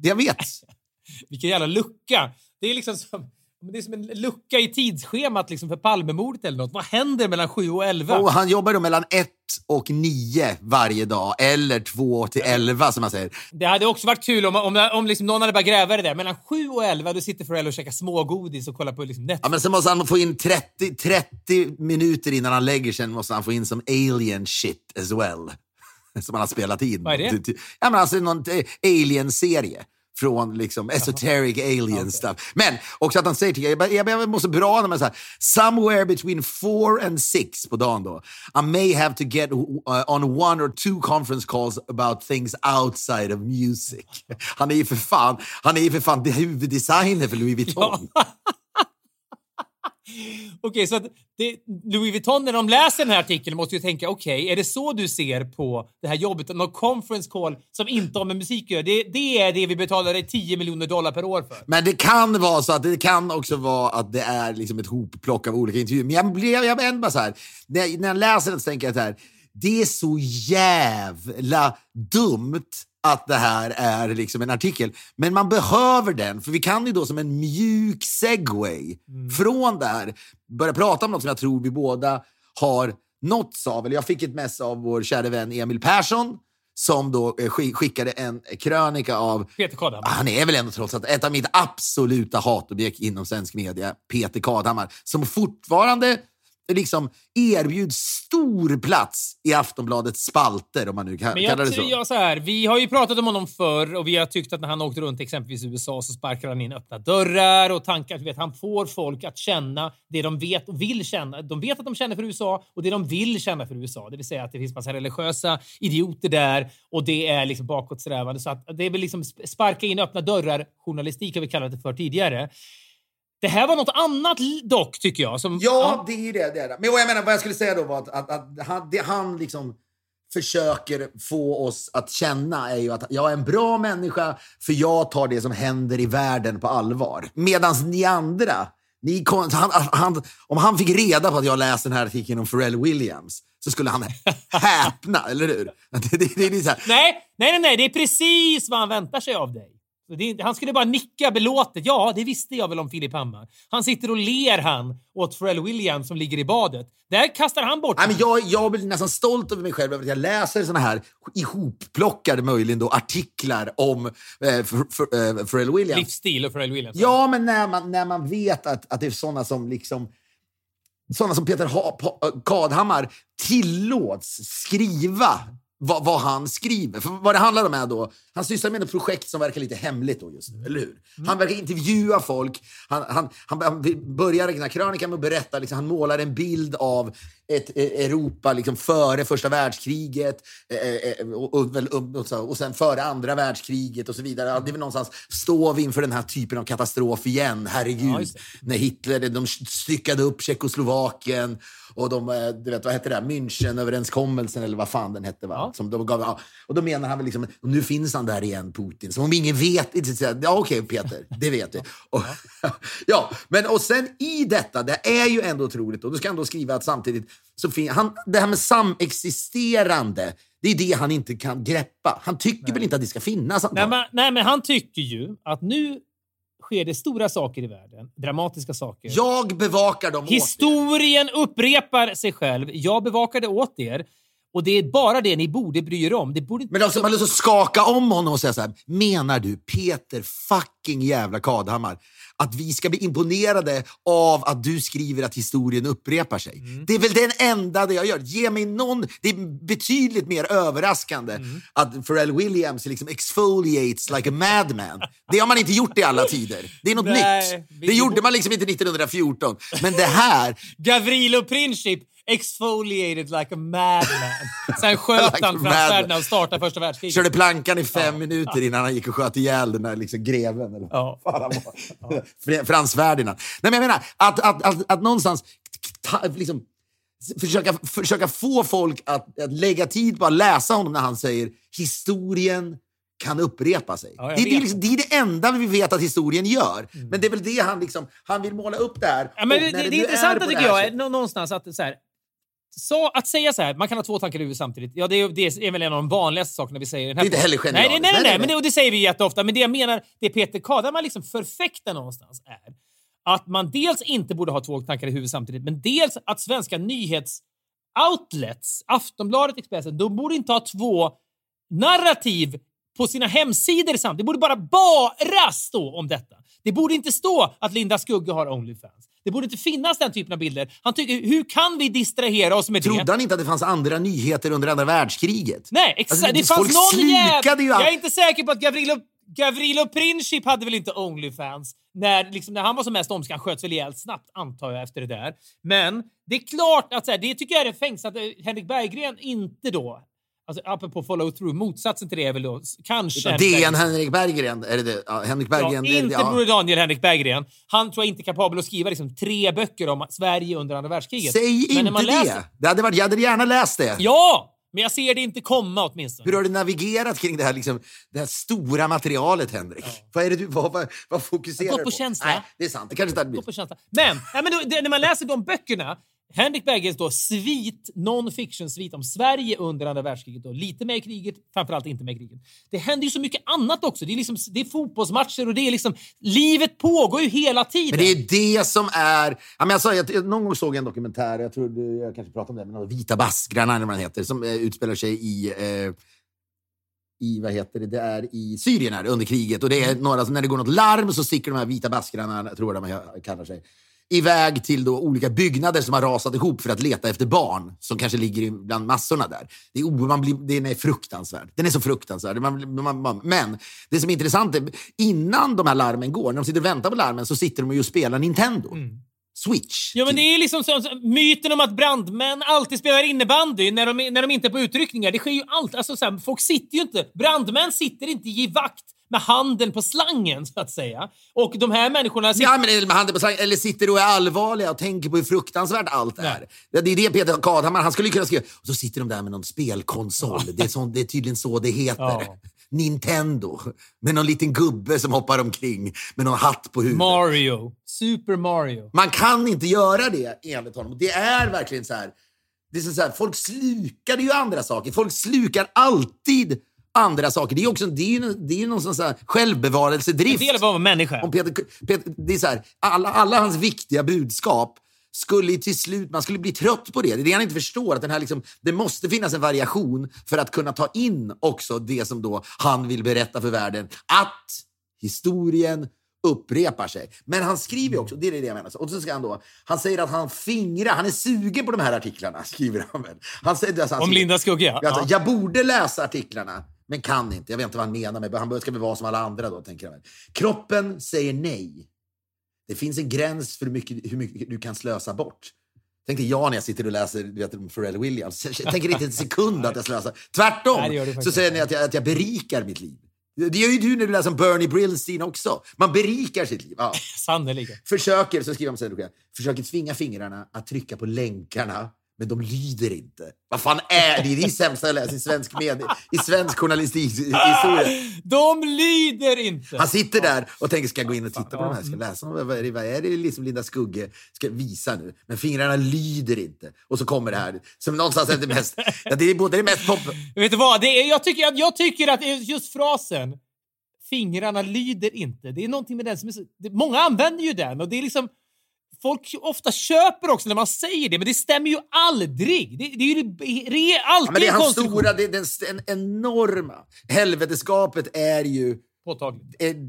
Vilken jävla lucka. Det är liksom som en lucka i tidsschemat liksom för Palmemordet eller något. Vad händer mellan 7 och 11? Och han jobbar då mellan 1 och 9 varje dag. Eller 2 till 11 som man säger. Det hade också varit kul om liksom någon hade bara grävt det där. Mellan 7 och 11 då sitter Pharrell och käkar smågodis och kollar på liksom Netflix. Ja, men sen måste han få in 30 minuter innan han lägger sig. Måste han få in som alien shit as well. Som han har spelat in. Vad är det? Ja, men alltså någon alien-serie. från liksom esoteric alien stuff. Men också att han säger till jag måste bra när man säger somewhere between 4 and 6 på dagen då. I may have to get on 1 or 2 conference calls about things outside of music. Han är ju för fan huvuddesigner för Louis Vuitton. Ja. Okej, så att Louis Vuitton när de läser den här artikeln måste ju tänka, okej, är det så du ser på det här jobbet? Någon conference call som inte har med musik gör, det är det vi betalar dig $10 miljoner per år för. Men det kan vara så att det kan också vara att det är liksom ett hopplock av olika intervjuer. Men jag blir ändå bara så här, när jag läser det så tänker jag så här, det är så jävla dumt att det här är liksom en artikel. Men man behöver den, för vi kan ju då som en mjuk segway från det här börja prata om något som jag tror vi båda har nåtts av. Eller jag fick ett mess av vår kära vän Emil Persson som då skickade en krönika av Peter Kadhammar. Han är väl ändå trots allt ett av mitt absoluta hatobjekt inom svensk media, Peter Kadhammar, som fortfarande liksom erbjuds stor plats i Aftonbladets spalter, om man nu kan kalla det så. Ja, så här, vi har ju pratat om honom förr och vi har tyckt att när han åkte runt exempelvis i USA så sparkar han in öppna dörrar och tankar. Du vet, han får folk att känna det de vet och vill känna. De vet att de känner för USA och det de vill känna för USA. Det vill säga att det finns massa religiösa idioter där och det är liksom bakåtsträvande. Så att det är väl liksom sparka in öppna dörrar. Journalistik har vi kallat det för tidigare. Det här var något annat dock, tycker jag. Som, ja, det är ju det. Men jag menar, vad jag skulle säga då var att han liksom försöker få oss att känna är ju att jag är en bra människa för jag tar det som händer i världen på allvar. Medans ni andra, om han fick reda på att jag läste den här artikeln om Pharrell Williams så skulle han häpna, eller hur? Det är så här. Nej, det är precis vad han väntar sig av dig. Han skulle bara nicka belåtet. Ja, det visste jag väl om Filip Hammar. Han sitter och ler han åt Pharrell Williams som ligger i badet. Där kastar han bort. Nej, men jag blir nästan stolt över mig själv över att jag läser såna här ihopplockade möjligen då artiklar om Pharrell Williams. Livsstil och Pharrell Williams. Ja, men när man vet att det är såna som Peter Kadhammar tillåts skriva vad han skriver. För vad det handlar om är då, han sysslar med ett projekt som verkar lite hemligt då just nu, eller hur? Han verkar intervjua folk. Han börjar den här krönikan med att berätta, liksom, han målar en bild av ett Europa liksom före första världskriget och sen före andra världskriget och så vidare. Det är väl någonstans, står vi inför den här typen av katastrof igen, herregud. När Hitler, de styckade upp Tjeckoslovakien och du vet, vad hette det där? München-överenskommelsen eller vad fan den hette, va? Ja. Som de gav, och då menar han väl liksom, och nu finns han där igen, Putin. Som om ingen vet, ja okej, Peter, det vet du. Ja, men och sen i detta, det är ju ändå otroligt, och då ska han då skriva att samtidigt så det här med samexisterande, det är det han inte kan greppa. Han tycker väl inte att det ska finnas. Nej, men han tycker ju att nu sker det stora saker i världen. Dramatiska saker. Jag bevakar dem åt er. Historien upprepar sig själv. Jag bevakar det åt er. Och det är bara det ni borde bry er om. Det borde inte... Men alltså, man vill så skaka om honom och säga så här: menar du, Peter fucking jävla Kadhammar, att vi ska bli imponerade av att du skriver att historien upprepar sig? Det är väl den enda det jag gör. Ge mig någon... Det är betydligt mer överraskande att Pharrell Williams liksom exfoliates like a madman. Det har man inte gjort i alla tider. Det är något nytt. Det gjorde man liksom inte 1914. Men det här... Gavrilo Princip exfoliated like a madman. Sen sköt han Frans Ferdinand och startade första världskriget. Körde plankan i 5 minuter innan han gick och sköt ihjäl den där liksom greven. Eller Frans Ferdinand. Nej, men jag menar att någonstans liksom försöka få folk att lägga tid på att läsa honom när han säger historien kan upprepa sig. Ja, det är det enda vi vet att historien gör. Men det är väl det han vill måla upp det här. Ja, men det intressanta tycker jag någonstans att så här, så att säga så här, man kan ha 2 tankar i huvudet samtidigt. Ja, det är väl en av de vanligaste sakerna vi säger i den här. Det är inte heller genialt. Nej, men det säger vi jätteofta. Men det jag menar, det Peter Kadhammar liksom förfäktar någonstans är att man dels inte borde ha 2 tankar i huvudet samtidigt, men dels att svenska nyhetsoutlets, Aftonbladet, Expressen, de borde inte ha 2 narrativ på sina hemsidor samtidigt. Det borde bara stå om detta. Det borde inte stå att Linda Skugge har OnlyFans. Det borde inte finnas den typen av bilder. Han tycker, hur kan vi distrahera oss med det? Trodde han inte att det fanns andra nyheter under andra världskriget? Nej, exakt. Alltså, det fanns någon jävla... Jag är inte säker på att Gavrilo Princip hade väl inte OnlyFans när han var som mest omskriven. Han sköts väl ihjäl snabbt, antar jag, efter det där. Men det är klart att det tycker jag är fängst att Henrik Berggren inte då, alltså apropå follow through, motsatsen till det är väl då kanske... Det är en Henrik Berggren, är det? Ja, Henrik Berggren. Ja, inte Bror Daniel Henrik Berggren. Han tror jag inte är kapabel att skriva 3 böcker om Sverige under andra världskriget. Säg men inte det! Jag hade gärna läst det. Ja! Men jag ser det inte komma åtminstone. Hur har du navigerat kring det här, det här stora materialet, Henrik? Vad är det du vad fokuserar du på? Gå på känsla. Nej, det är sant. Det kanske inte blir. Gå på känsla. Men när man läser de böckerna, Henrik Berggrens då non-fiction-svit om Sverige under andra världskriget. Då. Lite med i kriget, framförallt inte med i kriget. Det händer ju så mycket annat också. Det är fotbollsmatcher och det är livet pågår ju hela tiden. Men det är det som är... Jag någon gång såg jag en dokumentär, jag tror jag kanske pratade om det, men Vita baskrarna eller vad den heter, som utspelar sig i vad heter det? Det är i Syrien här, under kriget. Och det är några som när det går något larm så sticker de här vita baskrarna, tror jag de kallar sig, iväg till då olika byggnader som har rasat ihop för att leta efter barn som kanske ligger bland massorna där. Den är fruktansvärd. Den är så fruktansvärd. Men det som är intressant är, innan de här larmen går, när de sitter och väntar på larmen, så sitter de och spelar Nintendo. Switch. Ja, men det är myten om att brandmän alltid spelar innebandy när de inte är på utryckningar. Det sker ju allt. Alltså, folk sitter ju inte... Brandmän sitter inte i vakt med handen på slangen, så att säga. Och de här människorna... Ja, men med handen på slangen. Eller sitter och är allvarliga och tänker på hur fruktansvärt allt är. Det är det Peter Kadhammar, han skulle kunna skriva. Och så sitter de där med någon spelkonsol. Det är tydligen så det heter. Ja. Nintendo. Med någon liten gubbe som hoppar omkring med någon hatt på huvudet. Mario. Super Mario. Man kan inte göra det enligt honom. Det är verkligen så här. Det är så här, folk slukar ju andra saker. Folk slukar alltid andra saker. Det är också det är någon sån här självbevarelsedrift. Det gäller bara att vara människa. Om Peter, det är så här, alla hans viktiga budskap skulle till slut, man skulle bli trött på det. Det är det han inte förstår, att den här det måste finnas en variation för att kunna ta in också det som då han vill berätta för världen, att historien upprepar sig. Men han skriver också, det är det jag menar. Och så ska han säger att han är sugen på de här artiklarna, skriver han väl. Han säger om Linda Skugge, ja. Jag borde läsa artiklarna, men kan inte. Jag vet inte vad han menar med. Han ska väl vara som alla andra då, tänker jag. Kroppen säger nej. Det finns en gräns för hur mycket du kan slösa bort. Tänkte jag när jag sitter och läser Pharrell Williams. Jag tänker inte en sekund att jag slösar. Tvärtom så säger ni att jag berikar mitt liv. Det gör ju du när du läser om Bernie Brillstein också. Man berikar sitt liv. Ja. Sannolikt. Försöker tvinga fingrarna att trycka på länkarna, men de lyder inte. Vad fan är det? Det är sämsta jag läser i svensk media, i svensk journalistik historia. De lyder inte. Han sitter där och tänker, ska jag gå in och titta på de här? Ska jag läsa vad är det Linda Skugge ska visa nu? Men fingrarna lyder inte. Och så kommer det här som någonstans är det mest. Ja, det är både det mest pop. Vet du vad? Jag tycker att just frasen fingrarna lyder inte. Det är någonting med den som är så, många använder ju den och det är folk ofta köper också när man säger det, men det stämmer ju aldrig. Det är ju alltid men det är hans stora, det är den enorma helveteskapet är ju påtagligt.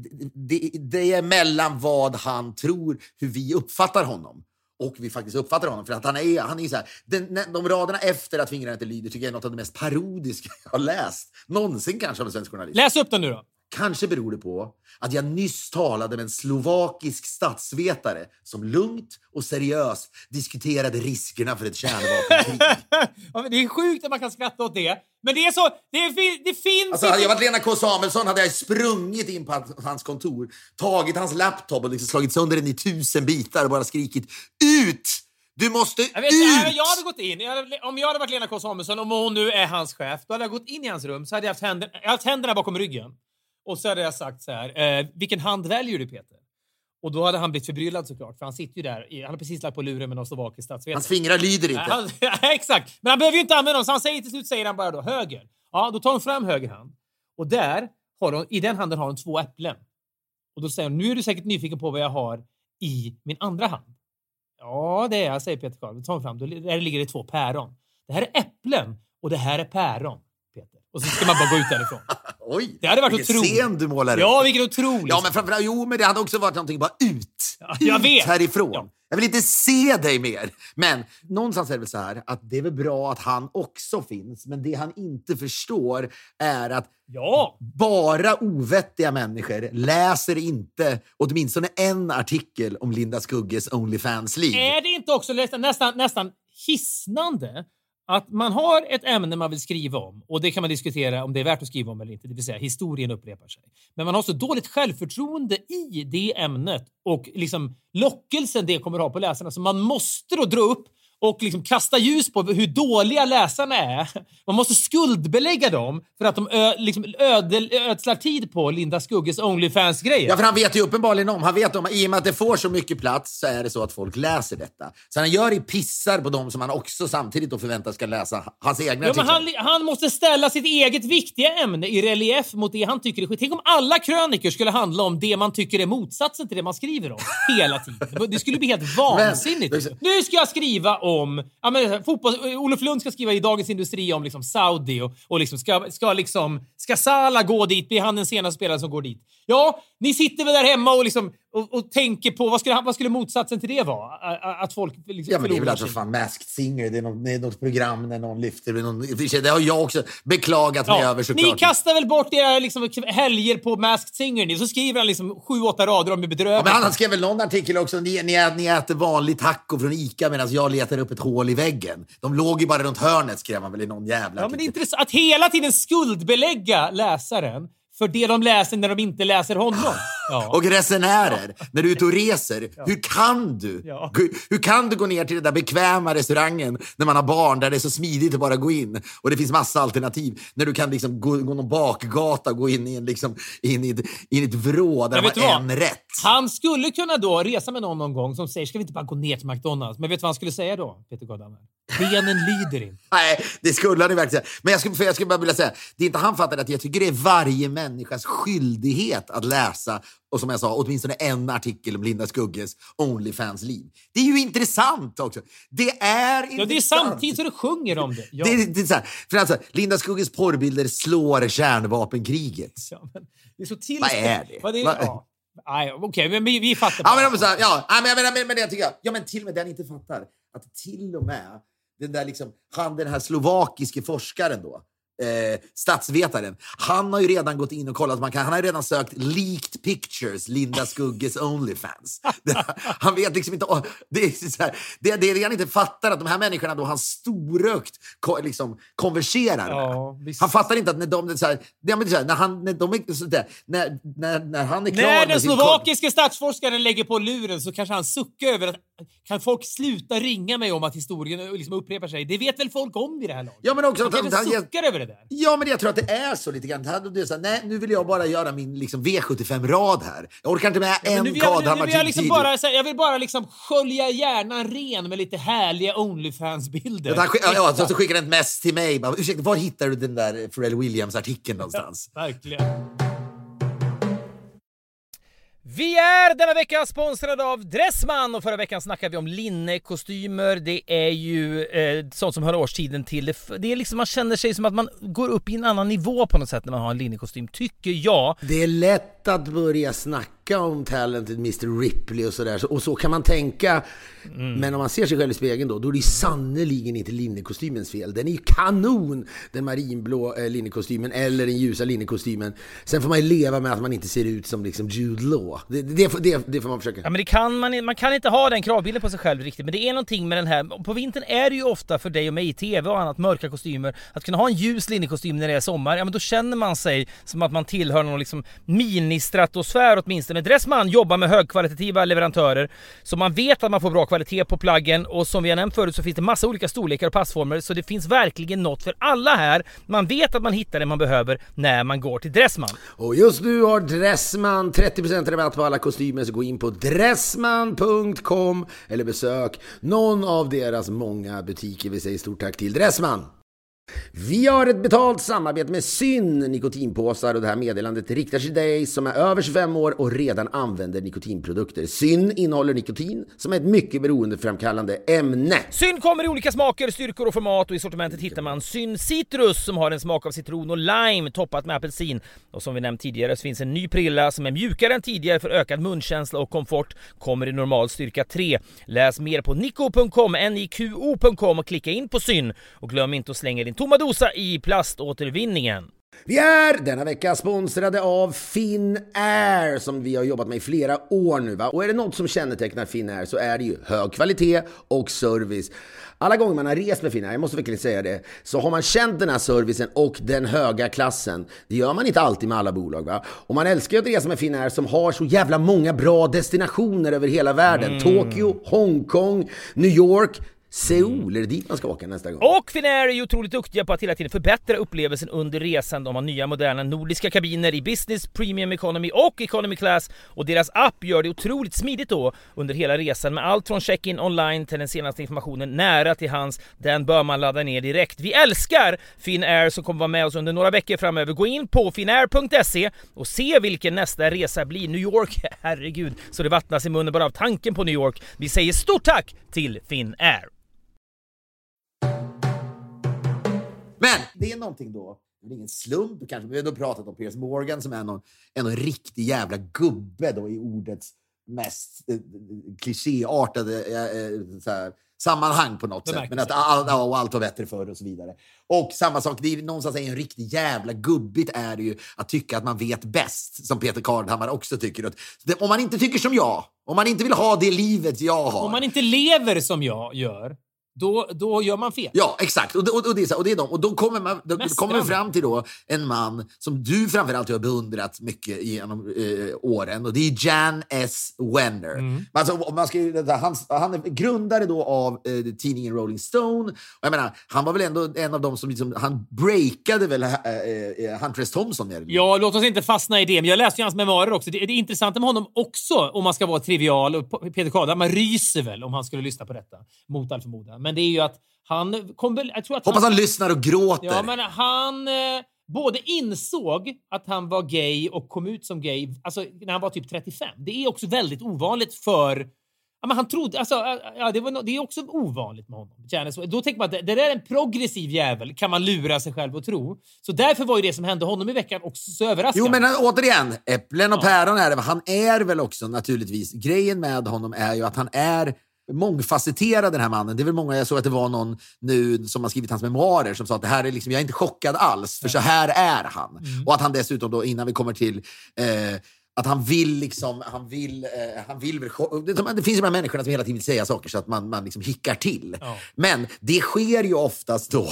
Det är mellan vad han tror, hur vi uppfattar honom och vi faktiskt uppfattar honom, för att han är så här, de raderna efter att fingrarna inte lyder tycker jag är något av det mest parodiska jag har läst någonsin, kanske, av en svensk journalist. Läs upp den nu då. Kanske beror det på att jag nyss talade med en slovakisk statsvetare som lugnt och seriöst diskuterade riskerna för ett kärnvapenkrig. Ja, men det är sjukt att man kan skratta åt det. Men det är så, det finns... Alltså, hade jag varit Lena K. Samuelsson hade jag sprungit in på hans kontor, tagit hans laptop och slagit sönder den i 1000 bitar och bara skrikit ut! Du måste ut! Jag hade gått in. Om jag hade varit Lena K. Samuelsson, om hon nu är hans chef, då hade jag gått in i hans rum, så hade jag haft händerna bakom ryggen. Och så hade jag sagt så här, vilken hand väljer du, Peter? Och då hade han blivit förbryllad såklart, för han sitter ju där. Han har precis lagt på luren med någon slovakisk statsvetare. Hans fingrar lyder inte. Exakt, men han behöver ju inte använda dem. Så han säger till slut, säger han bara då, höger. Ja, då tar hon fram höger hand. Och där i den handen har hon 2 äpplen. Och då säger hon, nu är du säkert nyfiken på vad jag har i min andra hand. Ja, det är jag, säger Peter Karl. Då tar hon fram, där ligger det 2 päron. Det här är äpplen och det här är päron, Peter. Och så ska man bara gå ut därifrån. Oj, Det hade varit vilken otroligt. scen du målar Ja, upp. vilken otrolig. Ja, men framförallt, men det hade också varit någonting bara ut. jag Ut vet. härifrån. Ja. Jag vill inte se dig mer. Men någonstans är det väl så här att det är väl bra att han också finns. Men det han inte förstår är att bara ovettiga människor läser inte åtminstone en artikel om Linda Skugges OnlyFans-liv. Är det inte också nästan hisnande att man har ett ämne man vill skriva om, och det kan man diskutera om det är värt att skriva om eller inte, det vill säga historien upprepar sig. Men man har så dåligt självförtroende i det ämnet och liksom lockelsen det kommer att ha på läsarna, så man måste då dra upp och liksom kasta ljus på hur dåliga läsarna är. Man måste skuldbelägga dem för att de ödslar tid på Linda Skugges OnlyFans-grejer. Ja, för han vet ju uppenbarligen om. Han vet om, i och med att det får så mycket plats så är det så att folk läser detta. Så han gör i pissar på dem som han också samtidigt då förväntar ska läsa hans egna artiklar. Men han måste ställa sitt eget viktiga ämne i relief mot det han tycker är skit. Tänk om alla krönikor skulle handla om det man tycker är motsatsen till det man skriver om hela tiden. Det skulle bli helt vansinnigt. Nu ska jag skriva om Olof Lund ska skriva i Dagens Industri om liksom Saudi och liksom ska Salah gå dit? Blir han den senaste spelaren som går dit? Ja, ni sitter väl där hemma och liksom och tänker på vad skulle motsatsen till det vara? Att folk liksom, ja, men det är väl alltså fan Masked Singer, det är något program när någon lyfter det har jag också beklagat mig över såklart. Ni kastar väl bort era liksom helger på Masked Singer, så skriver han liksom 7-8 rader om hur bedrövligt. Ja, men han skrev väl någon artikel också, ni äter vanlig taco från Ica medan jag letar upp ett hål i väggen. De låg ju bara runt hörnet, skrev han väl i någon jävla artikel. Men det är intressant att hela tiden skuldbelägga läsaren för det de läser när de inte läser honom. Ja. Och resenärer, när du är ute och reser, hur kan du gå ner till den där bekväma restaurangen när man har barn, där det är så smidigt att bara gå in och det finns massa alternativ, när du kan liksom gå någon bakgata och gå in i en liksom in i ett vrå där man har en rätt. Han skulle kunna då resa med någon gång som säger, ska vi inte bara gå ner till McDonalds? Men vet du vad han skulle säga då, Peter Gordon? Benen lider inte. Nej, det skulle han verkligen säga. Men jag skulle bara vilja säga, det är inte han fattar att jag tycker det är varje människas skyldighet att läsa, och som jag sa, åtminstone en artikel om Linda Skugges OnlyFans-liv. Det är ju intressant också. Det är intressant. Ja, det är samtidigt så du sjunger om det. Ja. Det är så här, för alltså, Linda Skugges porrbilder slår kärnvapenkriget. Ja, men det är så till. Vad är det? Okej, men vi fattar. Ja, men så här, men det tycker jag. Ja, men till och med den inte fattar att till och med den här slovakiske forskaren då, statsvetaren, han har ju redan gått in och kollat, han har ju redan sökt leaked pictures Linda Skugges OnlyFans. Han vet liksom inte, det är så här, det han inte fattar, att de här människorna då han storökt liksom konverserar med. Han fattar inte att när de så här, när han är klar, när den slovakiska statsforskaren lägger på luren, så kanske han suckar över att kan folk sluta ringa mig om att historien liksom upprepar sig. Det vet väl folk om i det här laget. Ja, men också han suckar över det där. Ja, men jag tror att det är så lite grann. Det är så här, nej, nu vill jag bara göra min liksom V75-rad här. Jag orkar inte med en kad. Jag vill bara liksom skölja hjärnan ren med lite härliga OnlyFans-bilder. Så skickar den ett mess till mig. Bara, ursäkta, var hittar du den där Pharrell Williams-artikeln någonstans? Ja, verkligen. Vi är denna vecka sponsrade av Dressman, och förra veckan snackade vi om linnekostymer. Det är ju sånt som hör årstiden till. Det är liksom, man känner sig som att man går upp i en annan nivå på något sätt när man har en linnekostym, tycker jag. Det är lätt att börja snacka om talented Mr. Ripley och sådär, och så kan man tänka. Men om man ser sig själv i spegeln då är det sannoliken inte linnekostymens fel. Den är ju kanon, den marinblå linnekostymen eller den ljusa linnekostymen. Sen får man ju leva med att man inte ser ut som liksom Jude Law. Det får man försöka. Ja, men det kan man kan inte ha den kravbilden på sig själv riktigt, men det är någonting med den här. På vintern är det ju ofta för dig och mig i tv och annat mörka kostymer att kunna ha en ljus linnekostym när det är sommar. Ja, men då känner man sig som att man tillhör någon liksom mini-stratosfär åtminstone. Dressman jobbar med högkvalitativa leverantörer, så man vet att man får bra kvalitet på plaggen, och som vi har nämnt förut så finns det massa olika storlekar och passformer, så det finns verkligen något för alla här. Man vet att man hittar det man behöver när man går till Dressman. Och just nu har Dressman 30% rabatt på alla kostymer, så gå in på dressman.com eller besök någon av deras många butiker. Vi säger stort tack till Dressman. Vi har ett betalt samarbete med Syn nikotinpåsar och det här meddelandet riktar sig till dig som är över 25 år och redan använder nikotinprodukter. Syn innehåller nikotin som är ett mycket beroendeframkallande ämne. Syn kommer i olika smaker, styrkor och format och i sortimentet hittar man Syn Citrus som har en smak av citron och lime toppat med apelsin. Och som vi nämnt tidigare så finns en ny prilla som är mjukare än tidigare för ökad munkänsla och komfort. Kommer i normal styrka 3. Läs mer på niko.com och klicka in på Syn. Och glöm inte att slänga din tomma dosa i plaståtervinningen. Vi är denna vecka sponsrade av Finnair som vi har jobbat med i flera år nu, va? Och är det något som kännetecknar Finnair så är det ju hög kvalitet och service. Alla gånger man har rest med Finnair, jag måste verkligen säga det, så har man känt den här servicen och den höga klassen. Det gör man inte alltid med alla bolag, va? Och man älskar ju att resa med Finnair som har så jävla många bra destinationer över hela världen. Tokyo, Hongkong, New York, Seoul, är det dit man ska åka nästa gång? Och Finnair är ju otroligt duktiga på att hela tiden förbättra upplevelsen under resan. De har nya moderna nordiska kabiner i business, premium economy och economy class. Och deras app gör det otroligt smidigt då under hela resan med allt från check-in online till den senaste informationen nära till hands. Den bör man ladda ner direkt. Vi älskar Finnair som kommer vara med oss under några veckor framöver. Gå in på finnair.se och se vilken nästa resa blir. New York, herregud, så det vattnas i munnen bara av tanken på New York. Vi säger stort tack till Finnair. Men det är någonting då, det är ingen slump kanske, vi har då pratat om Piers Morgan som är någon riktig jävla gubbe då i ordets mest klichéartade så här, sammanhang på något sätt. Men att allt var bättre förr och så vidare. Och samma sak, det är någonstans en riktig jävla gubbigt är det ju att tycka att man vet bäst, som Peter Kardhammar också tycker. Att om man inte tycker som jag, om man inte vill ha det livet jag har. Om man inte lever som jag gör, då gör man fel. Ja, exakt. Och det är de. Och då kommer man fram till då en man som du framförallt har beundrat mycket genom åren. Och det är Jan S. Wenner. Alltså, han är grundare då av tidningen Rolling Stone. Och jag menar, han var väl ändå en av dem som liksom, han breakade väl Hunter Thompson. Ja, låt oss inte fastna i det. Men jag läste ju hans memoarer också. Det är intressant med honom också, om man ska vara trivial. Och Peter Kardhammar, man ryser väl om han skulle lyssna på detta. Mot all förmodan. Men det är ju att han kom väl... Hoppas han lyssnar och gråter. Ja, men han både insåg att han var gay och kom ut som gay alltså, när han var typ 35. Det är också väldigt ovanligt för... Ja, men han trodde... Alltså, ja, det är också ovanligt med honom. Då tänker man att det där är en progressiv jävel, kan man lura sig själv och tro. Så därför var ju det som hände honom i veckan också så överraskande. Jo, men återigen, äpplen och päron är det. Han är väl också naturligtvis... Grejen med honom är ju att han är... mångfacetterad, den här mannen. Det är väl många, jag såg att det var någon nu som har skrivit hans memoarer som sa att det här är liksom, jag är inte chockad alls, för så här är han. Och att han dessutom då, innan vi kommer till att han vill liksom, han vill väl, det finns ju de här människorna som hela tiden vill säga saker så att man liksom hickar till. Men det sker ju oftast då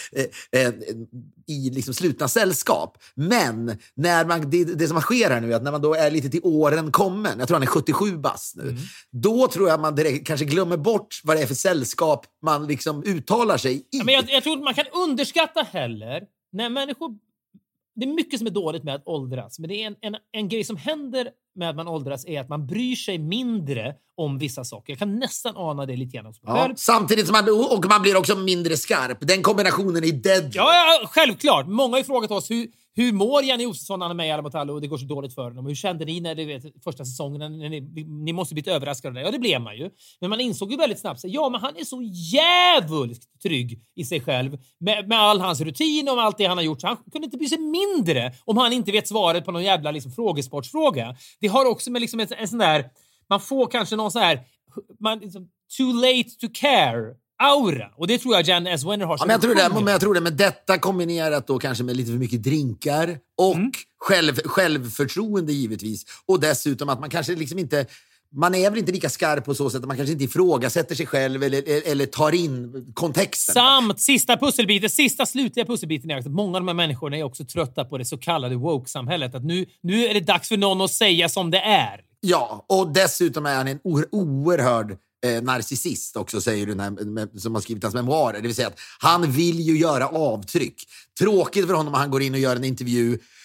i liksom slutna sällskap. Men när det som sker här nu är att när man då är lite till åren kommen, jag tror han är 77 bast nu, då tror jag man direkt kanske glömmer bort vad det är för sällskap man liksom uttalar sig i. Ja, men jag tror inte man kan underskatta heller när människor... Det är mycket som är dåligt med att åldras. Men det är en grej som händer med att man åldras är att man bryr sig mindre om vissa saker. Jag kan nästan ana det lite grann hos mig själv. Samtidigt som man blir också mindre skarp. Den kombinationen är dead. Ja, självklart. Många har ju frågat oss hur mår Janne Josefsson när han är med i Alla mot alla och det går så dåligt för honom. Hur kände ni när det var första säsongen? När ni måste bli överraskade. Ja, det blev man ju. Men man insåg ju väldigt snabbt att men han är så jävligt trygg i sig själv. Med all hans rutin och allt det han har gjort. Så han kunde inte bry sig mindre om han inte vet svaret på någon jävla liksom, frågesportsfråga. Det har också med liksom en sån där... Man får kanske någon sån här... liksom, too late to care aura. Och det tror jag Jan S. Wenner har. Ja, men jag tror det. Men detta kombinerat då kanske med lite för mycket drinkar och självförtroende givetvis. Och dessutom att man kanske liksom inte... Man är väl inte lika skarp på så sätt att man kanske inte ifrågasätter sig själv eller tar in kontexten. Samt sista slutliga pusselbiten är att många av de här människorna är också trötta på det så kallade woke-samhället. Att nu är det dags för någon att säga som det är. Ja, och dessutom är han en oerhörd narcissist också, säger du, som har skrivit hans memoarer. Det vill säga att han vill ju göra avtryck. Tråkigt för honom att han går in och gör en intervju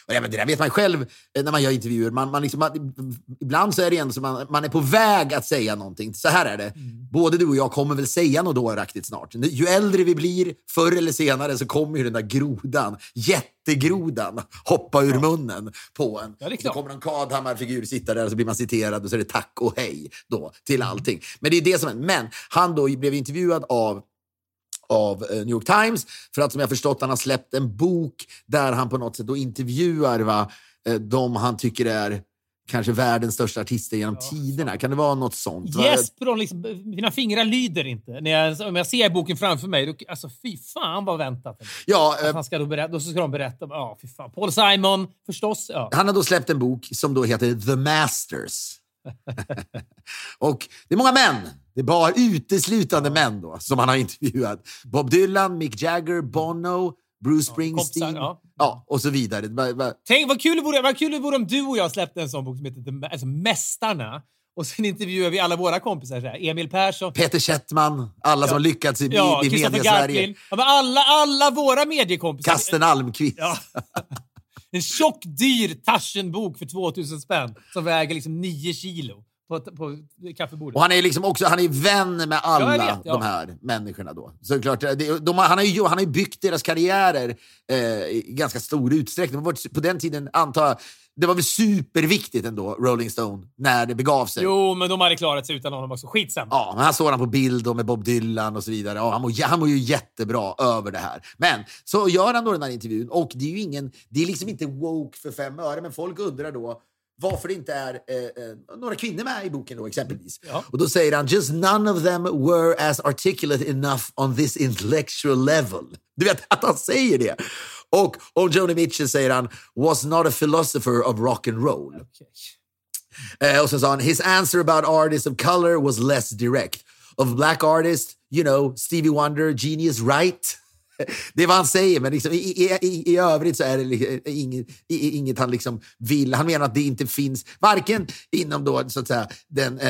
Ja, men det där vet man själv när man gör intervjuer. Ibland så är det ändå som man är på väg att säga någonting. Så här är det. Både du och jag kommer väl säga något dåraktigt snart. Ju äldre vi blir, förr eller senare, så kommer ju den där grodan, jättegrodan, hoppa ur munnen på en. Ja, så kommer en Kadhammar-figur sitta där och så blir man citerad och så är det tack och hej då till allting. Men det är det som är. Men han då blev intervjuad av New York Times för att, som jag förstått, han har släppt en bok där han på något sätt då intervjuar de han tycker är kanske världens största artister genom tiderna. Kan det vara något sånt? Jesper, liksom, mina fingrar lyder inte. Om jag ser boken framför mig, då, alltså fy fan vad väntat. Ja, att han ska då ska de berätta. Ja, fy fan. Paul Simon, förstås. Ja. Han har då släppt en bok som då heter The Masters. Och det är många män. Det är bara uteslutande män då som han har intervjuat. Bob Dylan, Mick Jagger, Bono, Bruce Springsteen, och så vidare. Tänk vad kul det vore om du och jag släppte en sån bok som heter Mästarna. Och sen intervjuar vi alla våra kompisar. Så här. Emil Persson. Peter Schettman. Alla som har lyckats i media-Sverige. Ja, men alla våra mediekompisar. Kasten Almqvist. Ja. En tjock, dyr Taschen-bok för 2000 spänn. Som väger liksom 9 kilo. På kaffebordet. Och han är liksom också, han är vän med alla de här människorna då. Så klart, han har ju byggt deras karriärer i ganska stor utsträckning. På den tiden antar jag, det var väl superviktigt ändå, Rolling Stone, när det begav sig. Jo, men de hade klarat sig utan honom också. Skitsamt. Ja, men han såg han på bild och med Bob Dylan och så vidare. Ja, han var ju jättebra över det här. Men så gör han då den här intervjun, och det är ju det är liksom inte woke för 5 öre, men folk undrar då varför det inte är några kvinnor med i boken då exempelvis. Ja. Och då säger han, just none of them were as articulate enough on this intellectual level. Du vet att han säger det. Och om Joni Mitchell säger han, was not a philosopher of rock and roll. Okay. Och så sa han, his answer about artists of color was less direct. Of black artists, you know, Stevie Wonder, genius, right? Det är vad han säger, men liksom, i övrigt så är det inget han liksom vill. Han menar att det inte finns varken inom då, så att säga, den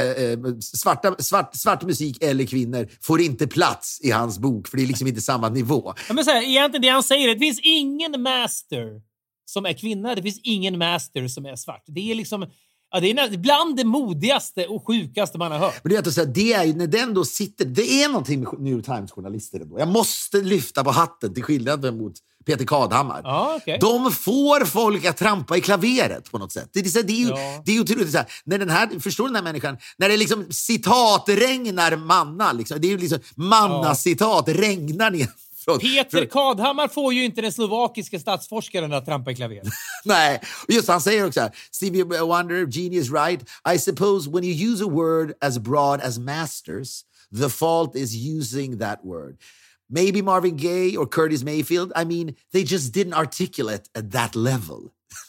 svart musik eller kvinnor får inte plats i hans bok, för det är liksom inte samma nivå. Ja, men så här, egentligen det han säger, det finns ingen master som är kvinna, det finns ingen master som är svart. Det är liksom, ja, det är bland det modigaste och sjukaste man har hört. Men det är ju när den då sitter, det är någonting med New York Times-journalister ändå. Jag måste lyfta på hatten till skillnad mot Peter Kadhammar. Ja, okay. De får folk att trampa i klaveret på något sätt. Det är ju otroligt så här, när den här, förstår den här människan, när det liksom citatregnar manna, liksom, det är ju liksom manna-citat regnar ner. Peter Kadhammar får ju inte den slovakiska statsforskaren att trampa i klaver. Nej, och just han säger också här, Stevie Wonder, genius, right? I suppose when you use a word as broad as masters, the fault is using that word. Maybe Marvin Gaye or Curtis Mayfield, I mean, they just didn't articulate at that level.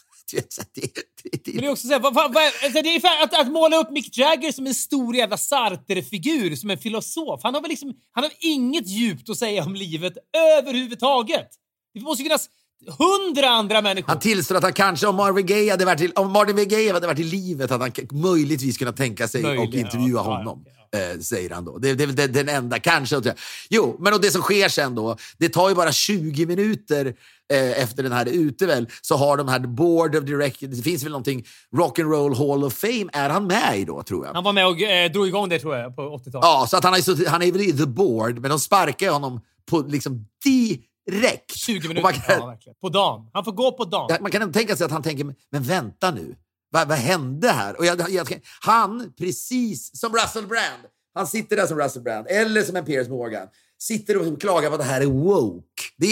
Men det är också så här, det är att måla upp Mick Jagger som en stor jävla Sartre-figur, som en filosof. Han har väl liksom, han har inget djupt att säga om livet överhuvudtaget. Det måste ju finnas 100 andra människor. Han tillstår att han kanske, om Marvin Gaye hade varit i livet, hade han möjligtvis kunnat tänka sig och intervjua honom. Säger han då. Det är väl den enda, kanske. Jo, men och det som sker sen då, det tar ju bara 20 minuter efter den här ute väl, så har de här board of directors, det finns väl någonting Rock and Roll Hall of Fame, är han med i då, tror jag. Han var med och drog igång det, tror jag, på 80-talet. Ja, så att han är väl i the board, men de sparkar honom på liksom direkt. 20 minuter, verkligen. På dagen. Han får gå på dagen. Man kan tänka sig att han tänker, men vänta nu. Vad hände här? Och han, precis som Russell Brand, han sitter där som Russell Brand, eller som en Piers Morgan, sitter och klagar på att det här är woke.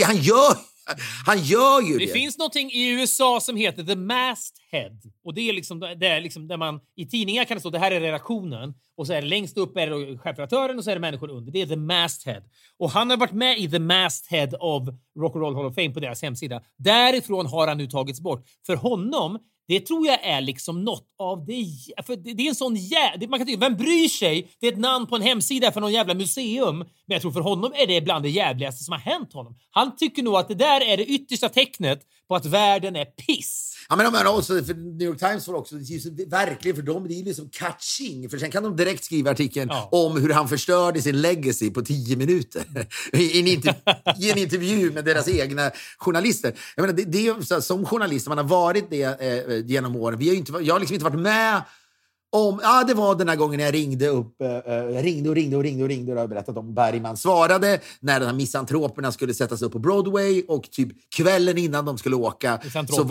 Han gör ju det. Det finns någonting i USA som heter The Masthead. Och det är liksom där man i tidningar kan det stå, det här är redaktionen. Och så är det längst upp är det chefredaktören och så är det människor under. Det är The Masthead. Och han har varit med i The Masthead of Rock and Roll Hall of Fame på deras hemsida. Därifrån har han nu tagits bort. För honom, det tror jag är liksom något av det. För det är en sån man kan tycka, vem bryr sig? Det är ett namn på en hemsida för någon jävla museum. Men jag tror för honom är det bland det jävligaste som har hänt honom. Han tycker nog att det där är det yttersta tecknet på att världen är piss. Ja, men också, för New York Times får också, verkligen för dem, det är liksom catching. För sen kan de direkt skriva artikeln om hur han förstörde sin legacy på 10 minuter. I en intervju med deras egna journalister. Jag menar, det är så här, som journalist, man har varit det genom åren. Jag har liksom inte varit med om, det var den här gången jag ringde upp, ringde och jag berättat om Bergman svarade när de här misantroperna skulle sättas upp på Broadway och typ kvällen innan de skulle åka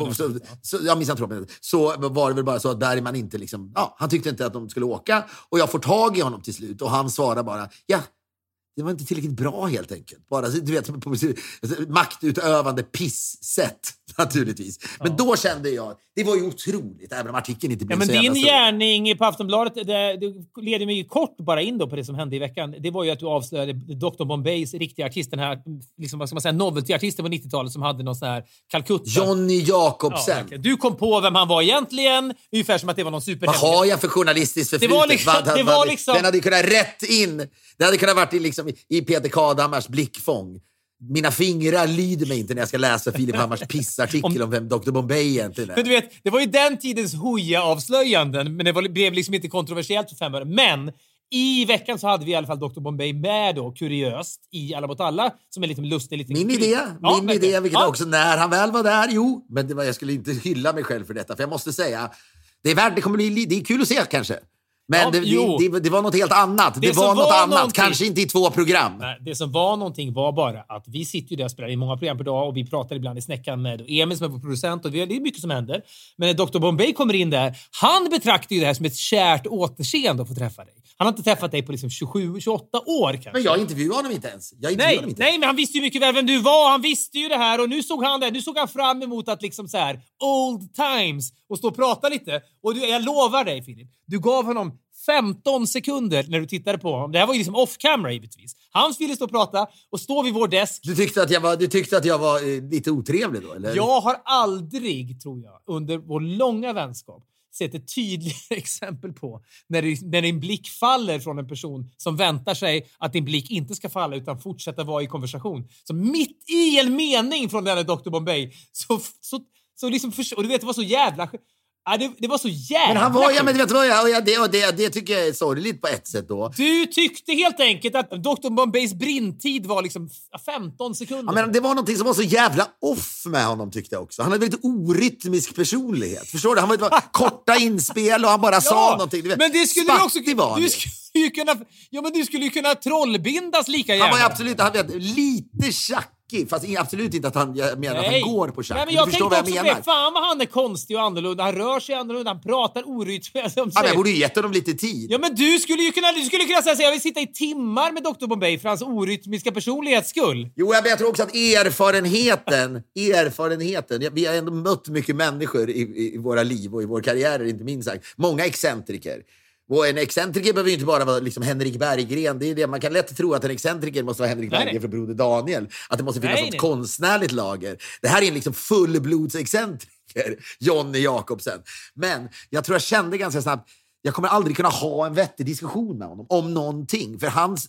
så var det väl bara så att Bergman inte liksom, han tyckte inte att de skulle åka och jag får tag i honom till slut och han svarar bara, det var inte tillräckligt bra helt enkelt. Bara, du vet, på maktutövande piss-sätt naturligtvis. Men då kände jag, det var ju otroligt, även om artikeln inte blev så jävla din gärning på Aftonbladet, det leder mig ju kort bara in då på det som hände i veckan. Det var ju att du avslöjade Dr. Bombays riktiga artist, den här, liksom, vad ska man säga, novelty-artisten på 90-talet som hade någon sån här Calcutta. Johnny Jacobsen. Ja, du kom på vem han var egentligen, ungefär som att det var någon superhemlighet. Vad har jag för journalistiskt förflutet? Det var liksom... Den hade kunnat rätt in. Det hade kunnat varit liksom i Peter Kadhammars blickfång. Mina fingrar lyder mig inte när jag ska läsa Filip Hammars pissartikel om vem Dr. Bombay egentligen är. Men du vet, det var ju den tidens Hooja-avslöjanden, men det blev liksom inte kontroversiellt för 5 år. Men i veckan så hade vi i alla fall Dr. Bombay med då, kuriöst, i Alla mot alla, som är lite lustig. Min idé, vilket också när han väl var där, men jag skulle inte hylla mig själv för detta, för jag måste säga, det är kul att se kanske. Men det var något helt annat. Det var något annat. Kanske inte i 2 program. Nej, det som var någonting var bara att vi sitter ju där och spelar i många program per dag och vi pratar ibland i snäckan med Emil som är vår producent och det är mycket som händer. Men när Dr. Bombay kommer in där, han betraktar ju det här som ett kärt återseende att få träffa dig. Han har inte träffat dig på liksom 27-28 år kanske. Men jag intervjuade honom inte ens. Nej, men han visste ju mycket väl vem du var. Han visste ju det här och nu såg han fram emot att liksom så här old times och stå och prata lite. Och jag lovar dig, Filip, du gav honom 15 sekunder när du tittade på honom. Det här var ju liksom off-camera givetvis. Han ville stå och prata och stå vid vår desk. Du tyckte att jag var lite otrevlig då, eller? Jag har aldrig, tror jag, under vår långa vänskap sett ett tydligt exempel på när din blick faller från en person som väntar sig att din blick inte ska falla utan fortsätta vara i konversation. Så mitt i en mening från den här Dr. Bombay så liksom, och du vet, det var så jävla... Det var så jävla... Men han var, men vet du vad det tycker jag är sorgligt på ett sätt då. Du tyckte helt enkelt att Dr. Bombays brintid var liksom 15 sekunder. Ja, men det var någonting som var så jävla off med honom tyckte jag också. Han hade väldigt orytmisk personlighet. Förstår du? Han var korta inspel och han bara sa någonting. Du vet, men det skulle du också... Du skulle ju kunna trollbindas lika gärna. Han var absolut lite tjack. Fast absolut inte att han menar att han går på schack. Nej, men jag tänkte också på fan vad han är konstig och annorlunda. Han rör sig annorlunda, han pratar orytmiskt. Jag borde ju gett honom lite tid. Ja, men du skulle kunna säga att jag vill sitta i timmar med Dr. Bombay för hans orytmiska personlighets skull. Jo, jag tror också att erfarenheten, vi har ändå mött mycket människor i våra liv och i vår karriär, inte minst sagt. Många excentriker. Och en excentriker behöver ju inte bara vara liksom Henrik Berggren. Det är det. Man kan lätt tro att en excentriker måste vara Henrik Berggren från Broder Daniel. Att det måste finnas ett konstnärligt lager. Det här är en liksom fullblodsexcentriker, Johnny Jacobsen. Men jag tror jag kände ganska snabbt, jag kommer aldrig kunna ha en vettig diskussion med honom om någonting. För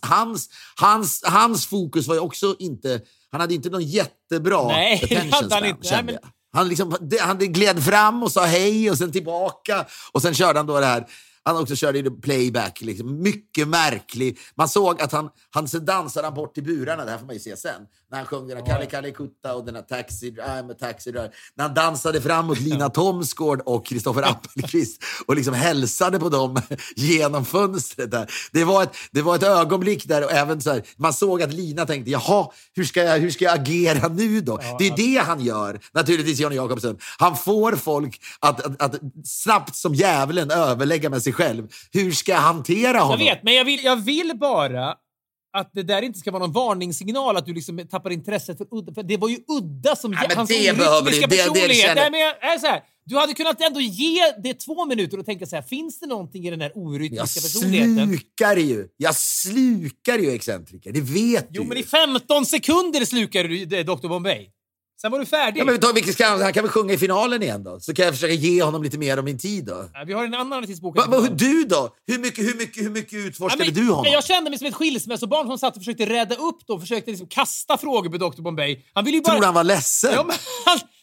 hans fokus var ju också inte... Han hade inte någon jättebra attention span, kände jag. Han gled fram och sa hej och sen tillbaka. Och sen körde han då det här... Han också körde i playback, liksom. Mycket märklig. Man såg att han så dansade han bort till burarna, det här får man ju se sen. När han sjöng den här Kalle Kalle Kutta och den här Taxi, I'm a taxi driver. När han dansade fram mot Lina Thomsgård och Kristoffer Appelqvist och liksom hälsade på dem genom fönstret där. Det var ett ögonblick där och även så här, man såg att Lina tänkte, jaha, hur ska jag agera nu då? Det är det han gör, naturligtvis Johnny Jacobsen. Han får folk att snabbt som djävulen överlägga med sig själv. Hur ska jag hantera honom? Jag vet, men jag vill bara att det där inte ska vara någon varningssignal att du liksom tappar intresset för udda. För det var ju udda som hans orytmiska personlighet. Du hade kunnat ändå ge det 2 minuter och tänka så här, finns det någonting i den här orytmiska personligheten? Jag slukar ju excentriker, det vet du. Jo, men i 15 sekunder slukar du Dr. Bombay. Sen var du färdig. Ja, men han kan väl sjunga i finalen igen då? Så kan jag försöka ge honom lite mer av min tid då. Ja, vi har en annan artistbok. Du då? Hur mycket utforskade du honom? Jag kände mig som ett skilsmässobarn som satt och försökte rädda upp då. Försökte liksom kasta frågor på Dr. Bombay. Han ville ju bara... Tror han var ledsen? Ja, men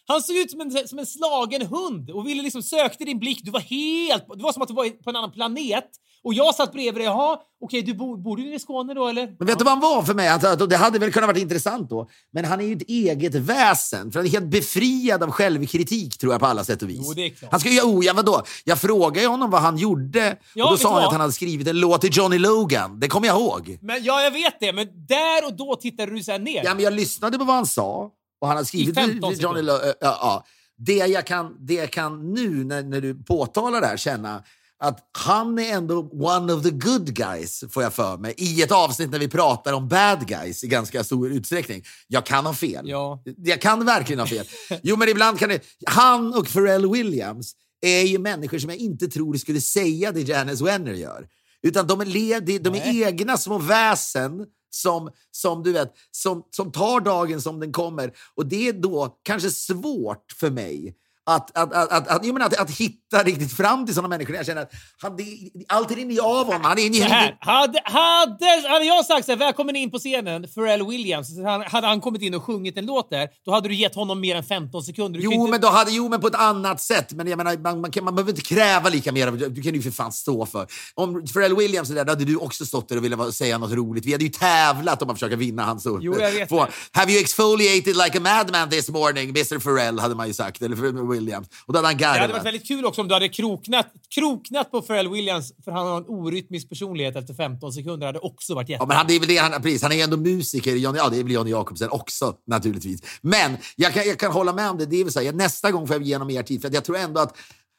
Han såg ut som en slagen hund och ville liksom sökte din blick. Det var som att du var på en annan planet. Och jag satt bredvid dig. Jaha, okej, du bor du i Skåne då eller? Men vet du vad han var för mig? Alltså, det hade väl kunnat varit intressant då. Men han är ju ett eget väsen. För han är helt befriad av självkritik, tror jag, på alla sätt och vis. Jo, det är klart. Han ska ju, vadå? Jag frågade ju honom vad han gjorde. Ja, och då sa han vad? att han hade skrivit en låt till Johnny Logan. Det kommer jag ihåg. Men ja, jag vet det. Men där och då tittade du så här ner. Ja, men jag lyssnade på vad han sa. Och han har skrivit till Johnny Logan. Ja. Det jag kan nu när du påtalar det här känna att han är ändå one of the good guys, får jag för mig, i ett avsnitt när vi pratar om bad guys i ganska stor utsträckning. Jag kan ha fel. Ja. Jag kan verkligen ha fel. Jo, men ibland kan det... Han och Pharrell Williams är ju människor som jag inte tror skulle säga det Janice Wenner gör. Utan de är egna små väsen som du vet, som tar dagen som den kommer. Och det är då kanske svårt för mig att hitta riktigt fram till sådana människor. Jag känner att alltid inne i av honom. Han är inne i hade jag sagt så här, välkommen in på scenen, Pharrell Williams, hade han kommit in och sjungit en låt där, då hade du gett honom mer än 15 sekunder. Men på ett annat sätt. Men jag menar, man behöver inte kräva lika mer. Du kan ju för fan stå för. Om Pharrell Williams är där, då hade du också stått där och ville säga något roligt. Vi hade ju tävlat om att försöka vinna hans ord. Jo, jag vet. Have you exfoliated like a madman this morning, Mr. Pharrell, hade man ju sagt. Eller Pharrell Williams. Och då hade han garvat. Det hade varit väldigt kul också om du hade kroknat på Pharrell Williams, för han har en orytmisk personlighet efter 15 sekunder. Hade också varit jätte. Ja, men det är väl det han är ju ändå musiker. Det är väl Johnny Jacobsen också, naturligtvis. Men jag kan hålla med om det. Det är väl så här, nästa gång får jag ge honom mer tid. För att jag tror ändå att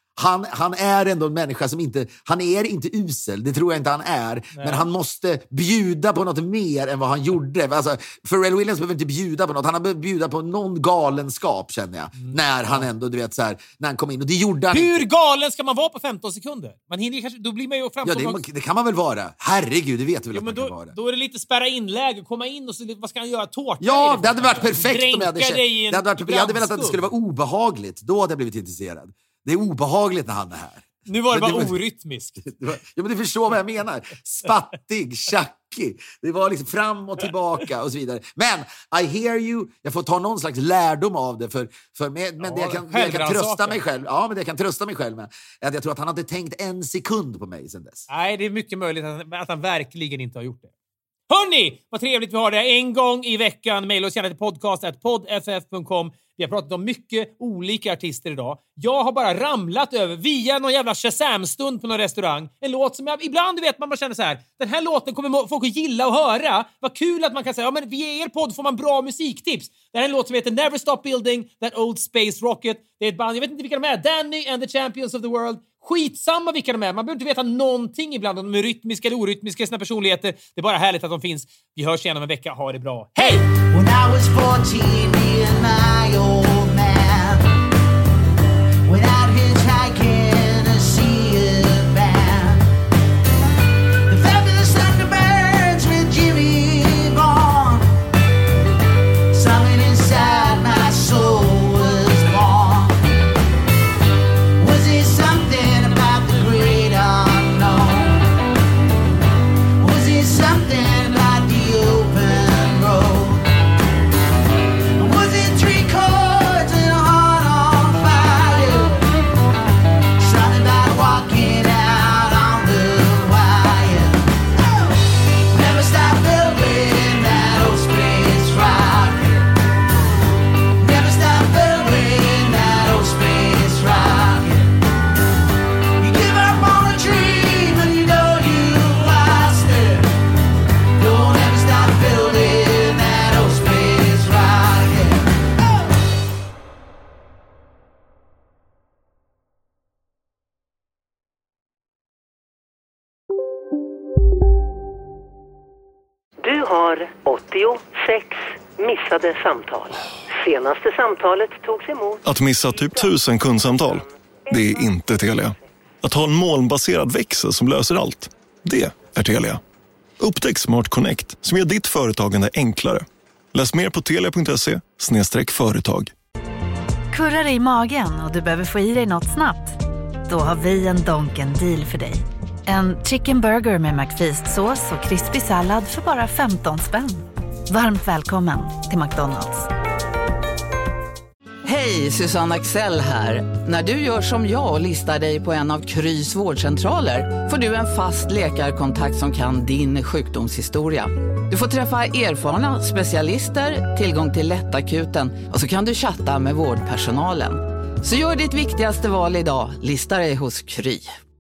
han är ändå en människa som han är inte usel, det tror jag inte han är. Nej. Men han måste bjuda på något mer än vad han gjorde. Alltså, Pharrell Williams behöver inte bjuda på något. Han har behövt bjuda på någon galenskap, känner jag. När han ändå, du vet, så här, när han kom in. Och det gjorde han. Hur galen ska man vara på 15 sekunder? Man hinner kanske, då blir man ju framför. Ja, det kan man väl vara. Herregud, det vet du väl att man kan vara. Då är det lite spärra inläge, komma in och så, vad ska han göra? Tårta? Ja, det hade varit perfekt om jag hade känt. Jag hade velat att det skulle vara obehagligt. Då hade jag blivit intresserad. Det är obehagligt när han är här. Nu var det bara orytmiskt. Ja, men du förstår vad jag menar. Spattig, tjackig. Det var liksom fram och tillbaka och så vidare. Men I hear you. Jag får ta någon slags lärdom av det. Men det jag kan trösta mig själv. Ja, men det jag kan trösta mig själv med är att jag tror att han hade tänkt en sekund på mig sedan dess. Nej, det är mycket möjligt att han verkligen inte har gjort det. Hörrni, vad trevligt vi har det. En gång i veckan. Maila oss gärna till podcast@poddff.com. Vi har pratat om mycket olika artister idag. Jag har bara ramlat över via någon jävla Shazam-stund på någon restaurang. En låt som jag ibland, vet man känner så här. Den här låten kommer folk att gilla och höra. Vad kul att man kan säga, ja men via er podd får man bra musiktips. Det här är en låt som heter Never Stop Building That Old Space Rocket. Det är ett band, jag vet inte vilka de är. Danny and the Champions of the World. Skitsamma vilka de är. Man behöver inte veta någonting ibland om de är rytmiska eller orytmiska i sina personligheter. Det är bara härligt att de finns. Vi hörs igen om en vecka. Ha det bra. Hej! When I was 14, me and my old man went out hitchhiking to see a band. The fabulous Thunderbirds with Jimmy Vaughn. Something inside my soul was born. Was it something about the great unknown? Was it something about the open road? Was it 3 chords and a heart on fire? Something about walking out on the wire. Never stop building that old space rocket. Never stop building that old space rocket. You give up on a dream and you know you lost it. Don't ever stop building that old space rocket. Du har 86 missade samtal. Senaste samtalet togs emot. Att missa typ 1000 kundsamtal, det är inte Telia. Att ha en molnbaserad växel som löser allt, det är Telia. Upptäck Smart Connect som gör ditt företagande enklare. Läs mer på telia.se/företag. Kurrar dig i magen och du behöver få i dig något snabbt? Då har vi en Donken deal för dig. En chicken burger med McFeast-sås och krispig sallad för bara 15 spänn. Varmt välkommen till McDonald's. Hej, Susanne Axel här. När du gör som jag och listar dig på en av Krys vårdcentraler får du en fast läkarkontakt som kan din sjukdomshistoria. Du får träffa erfarna specialister, tillgång till lättakuten och så kan du chatta med vårdpersonalen. Så gör ditt viktigaste val idag, lista dig hos Kry.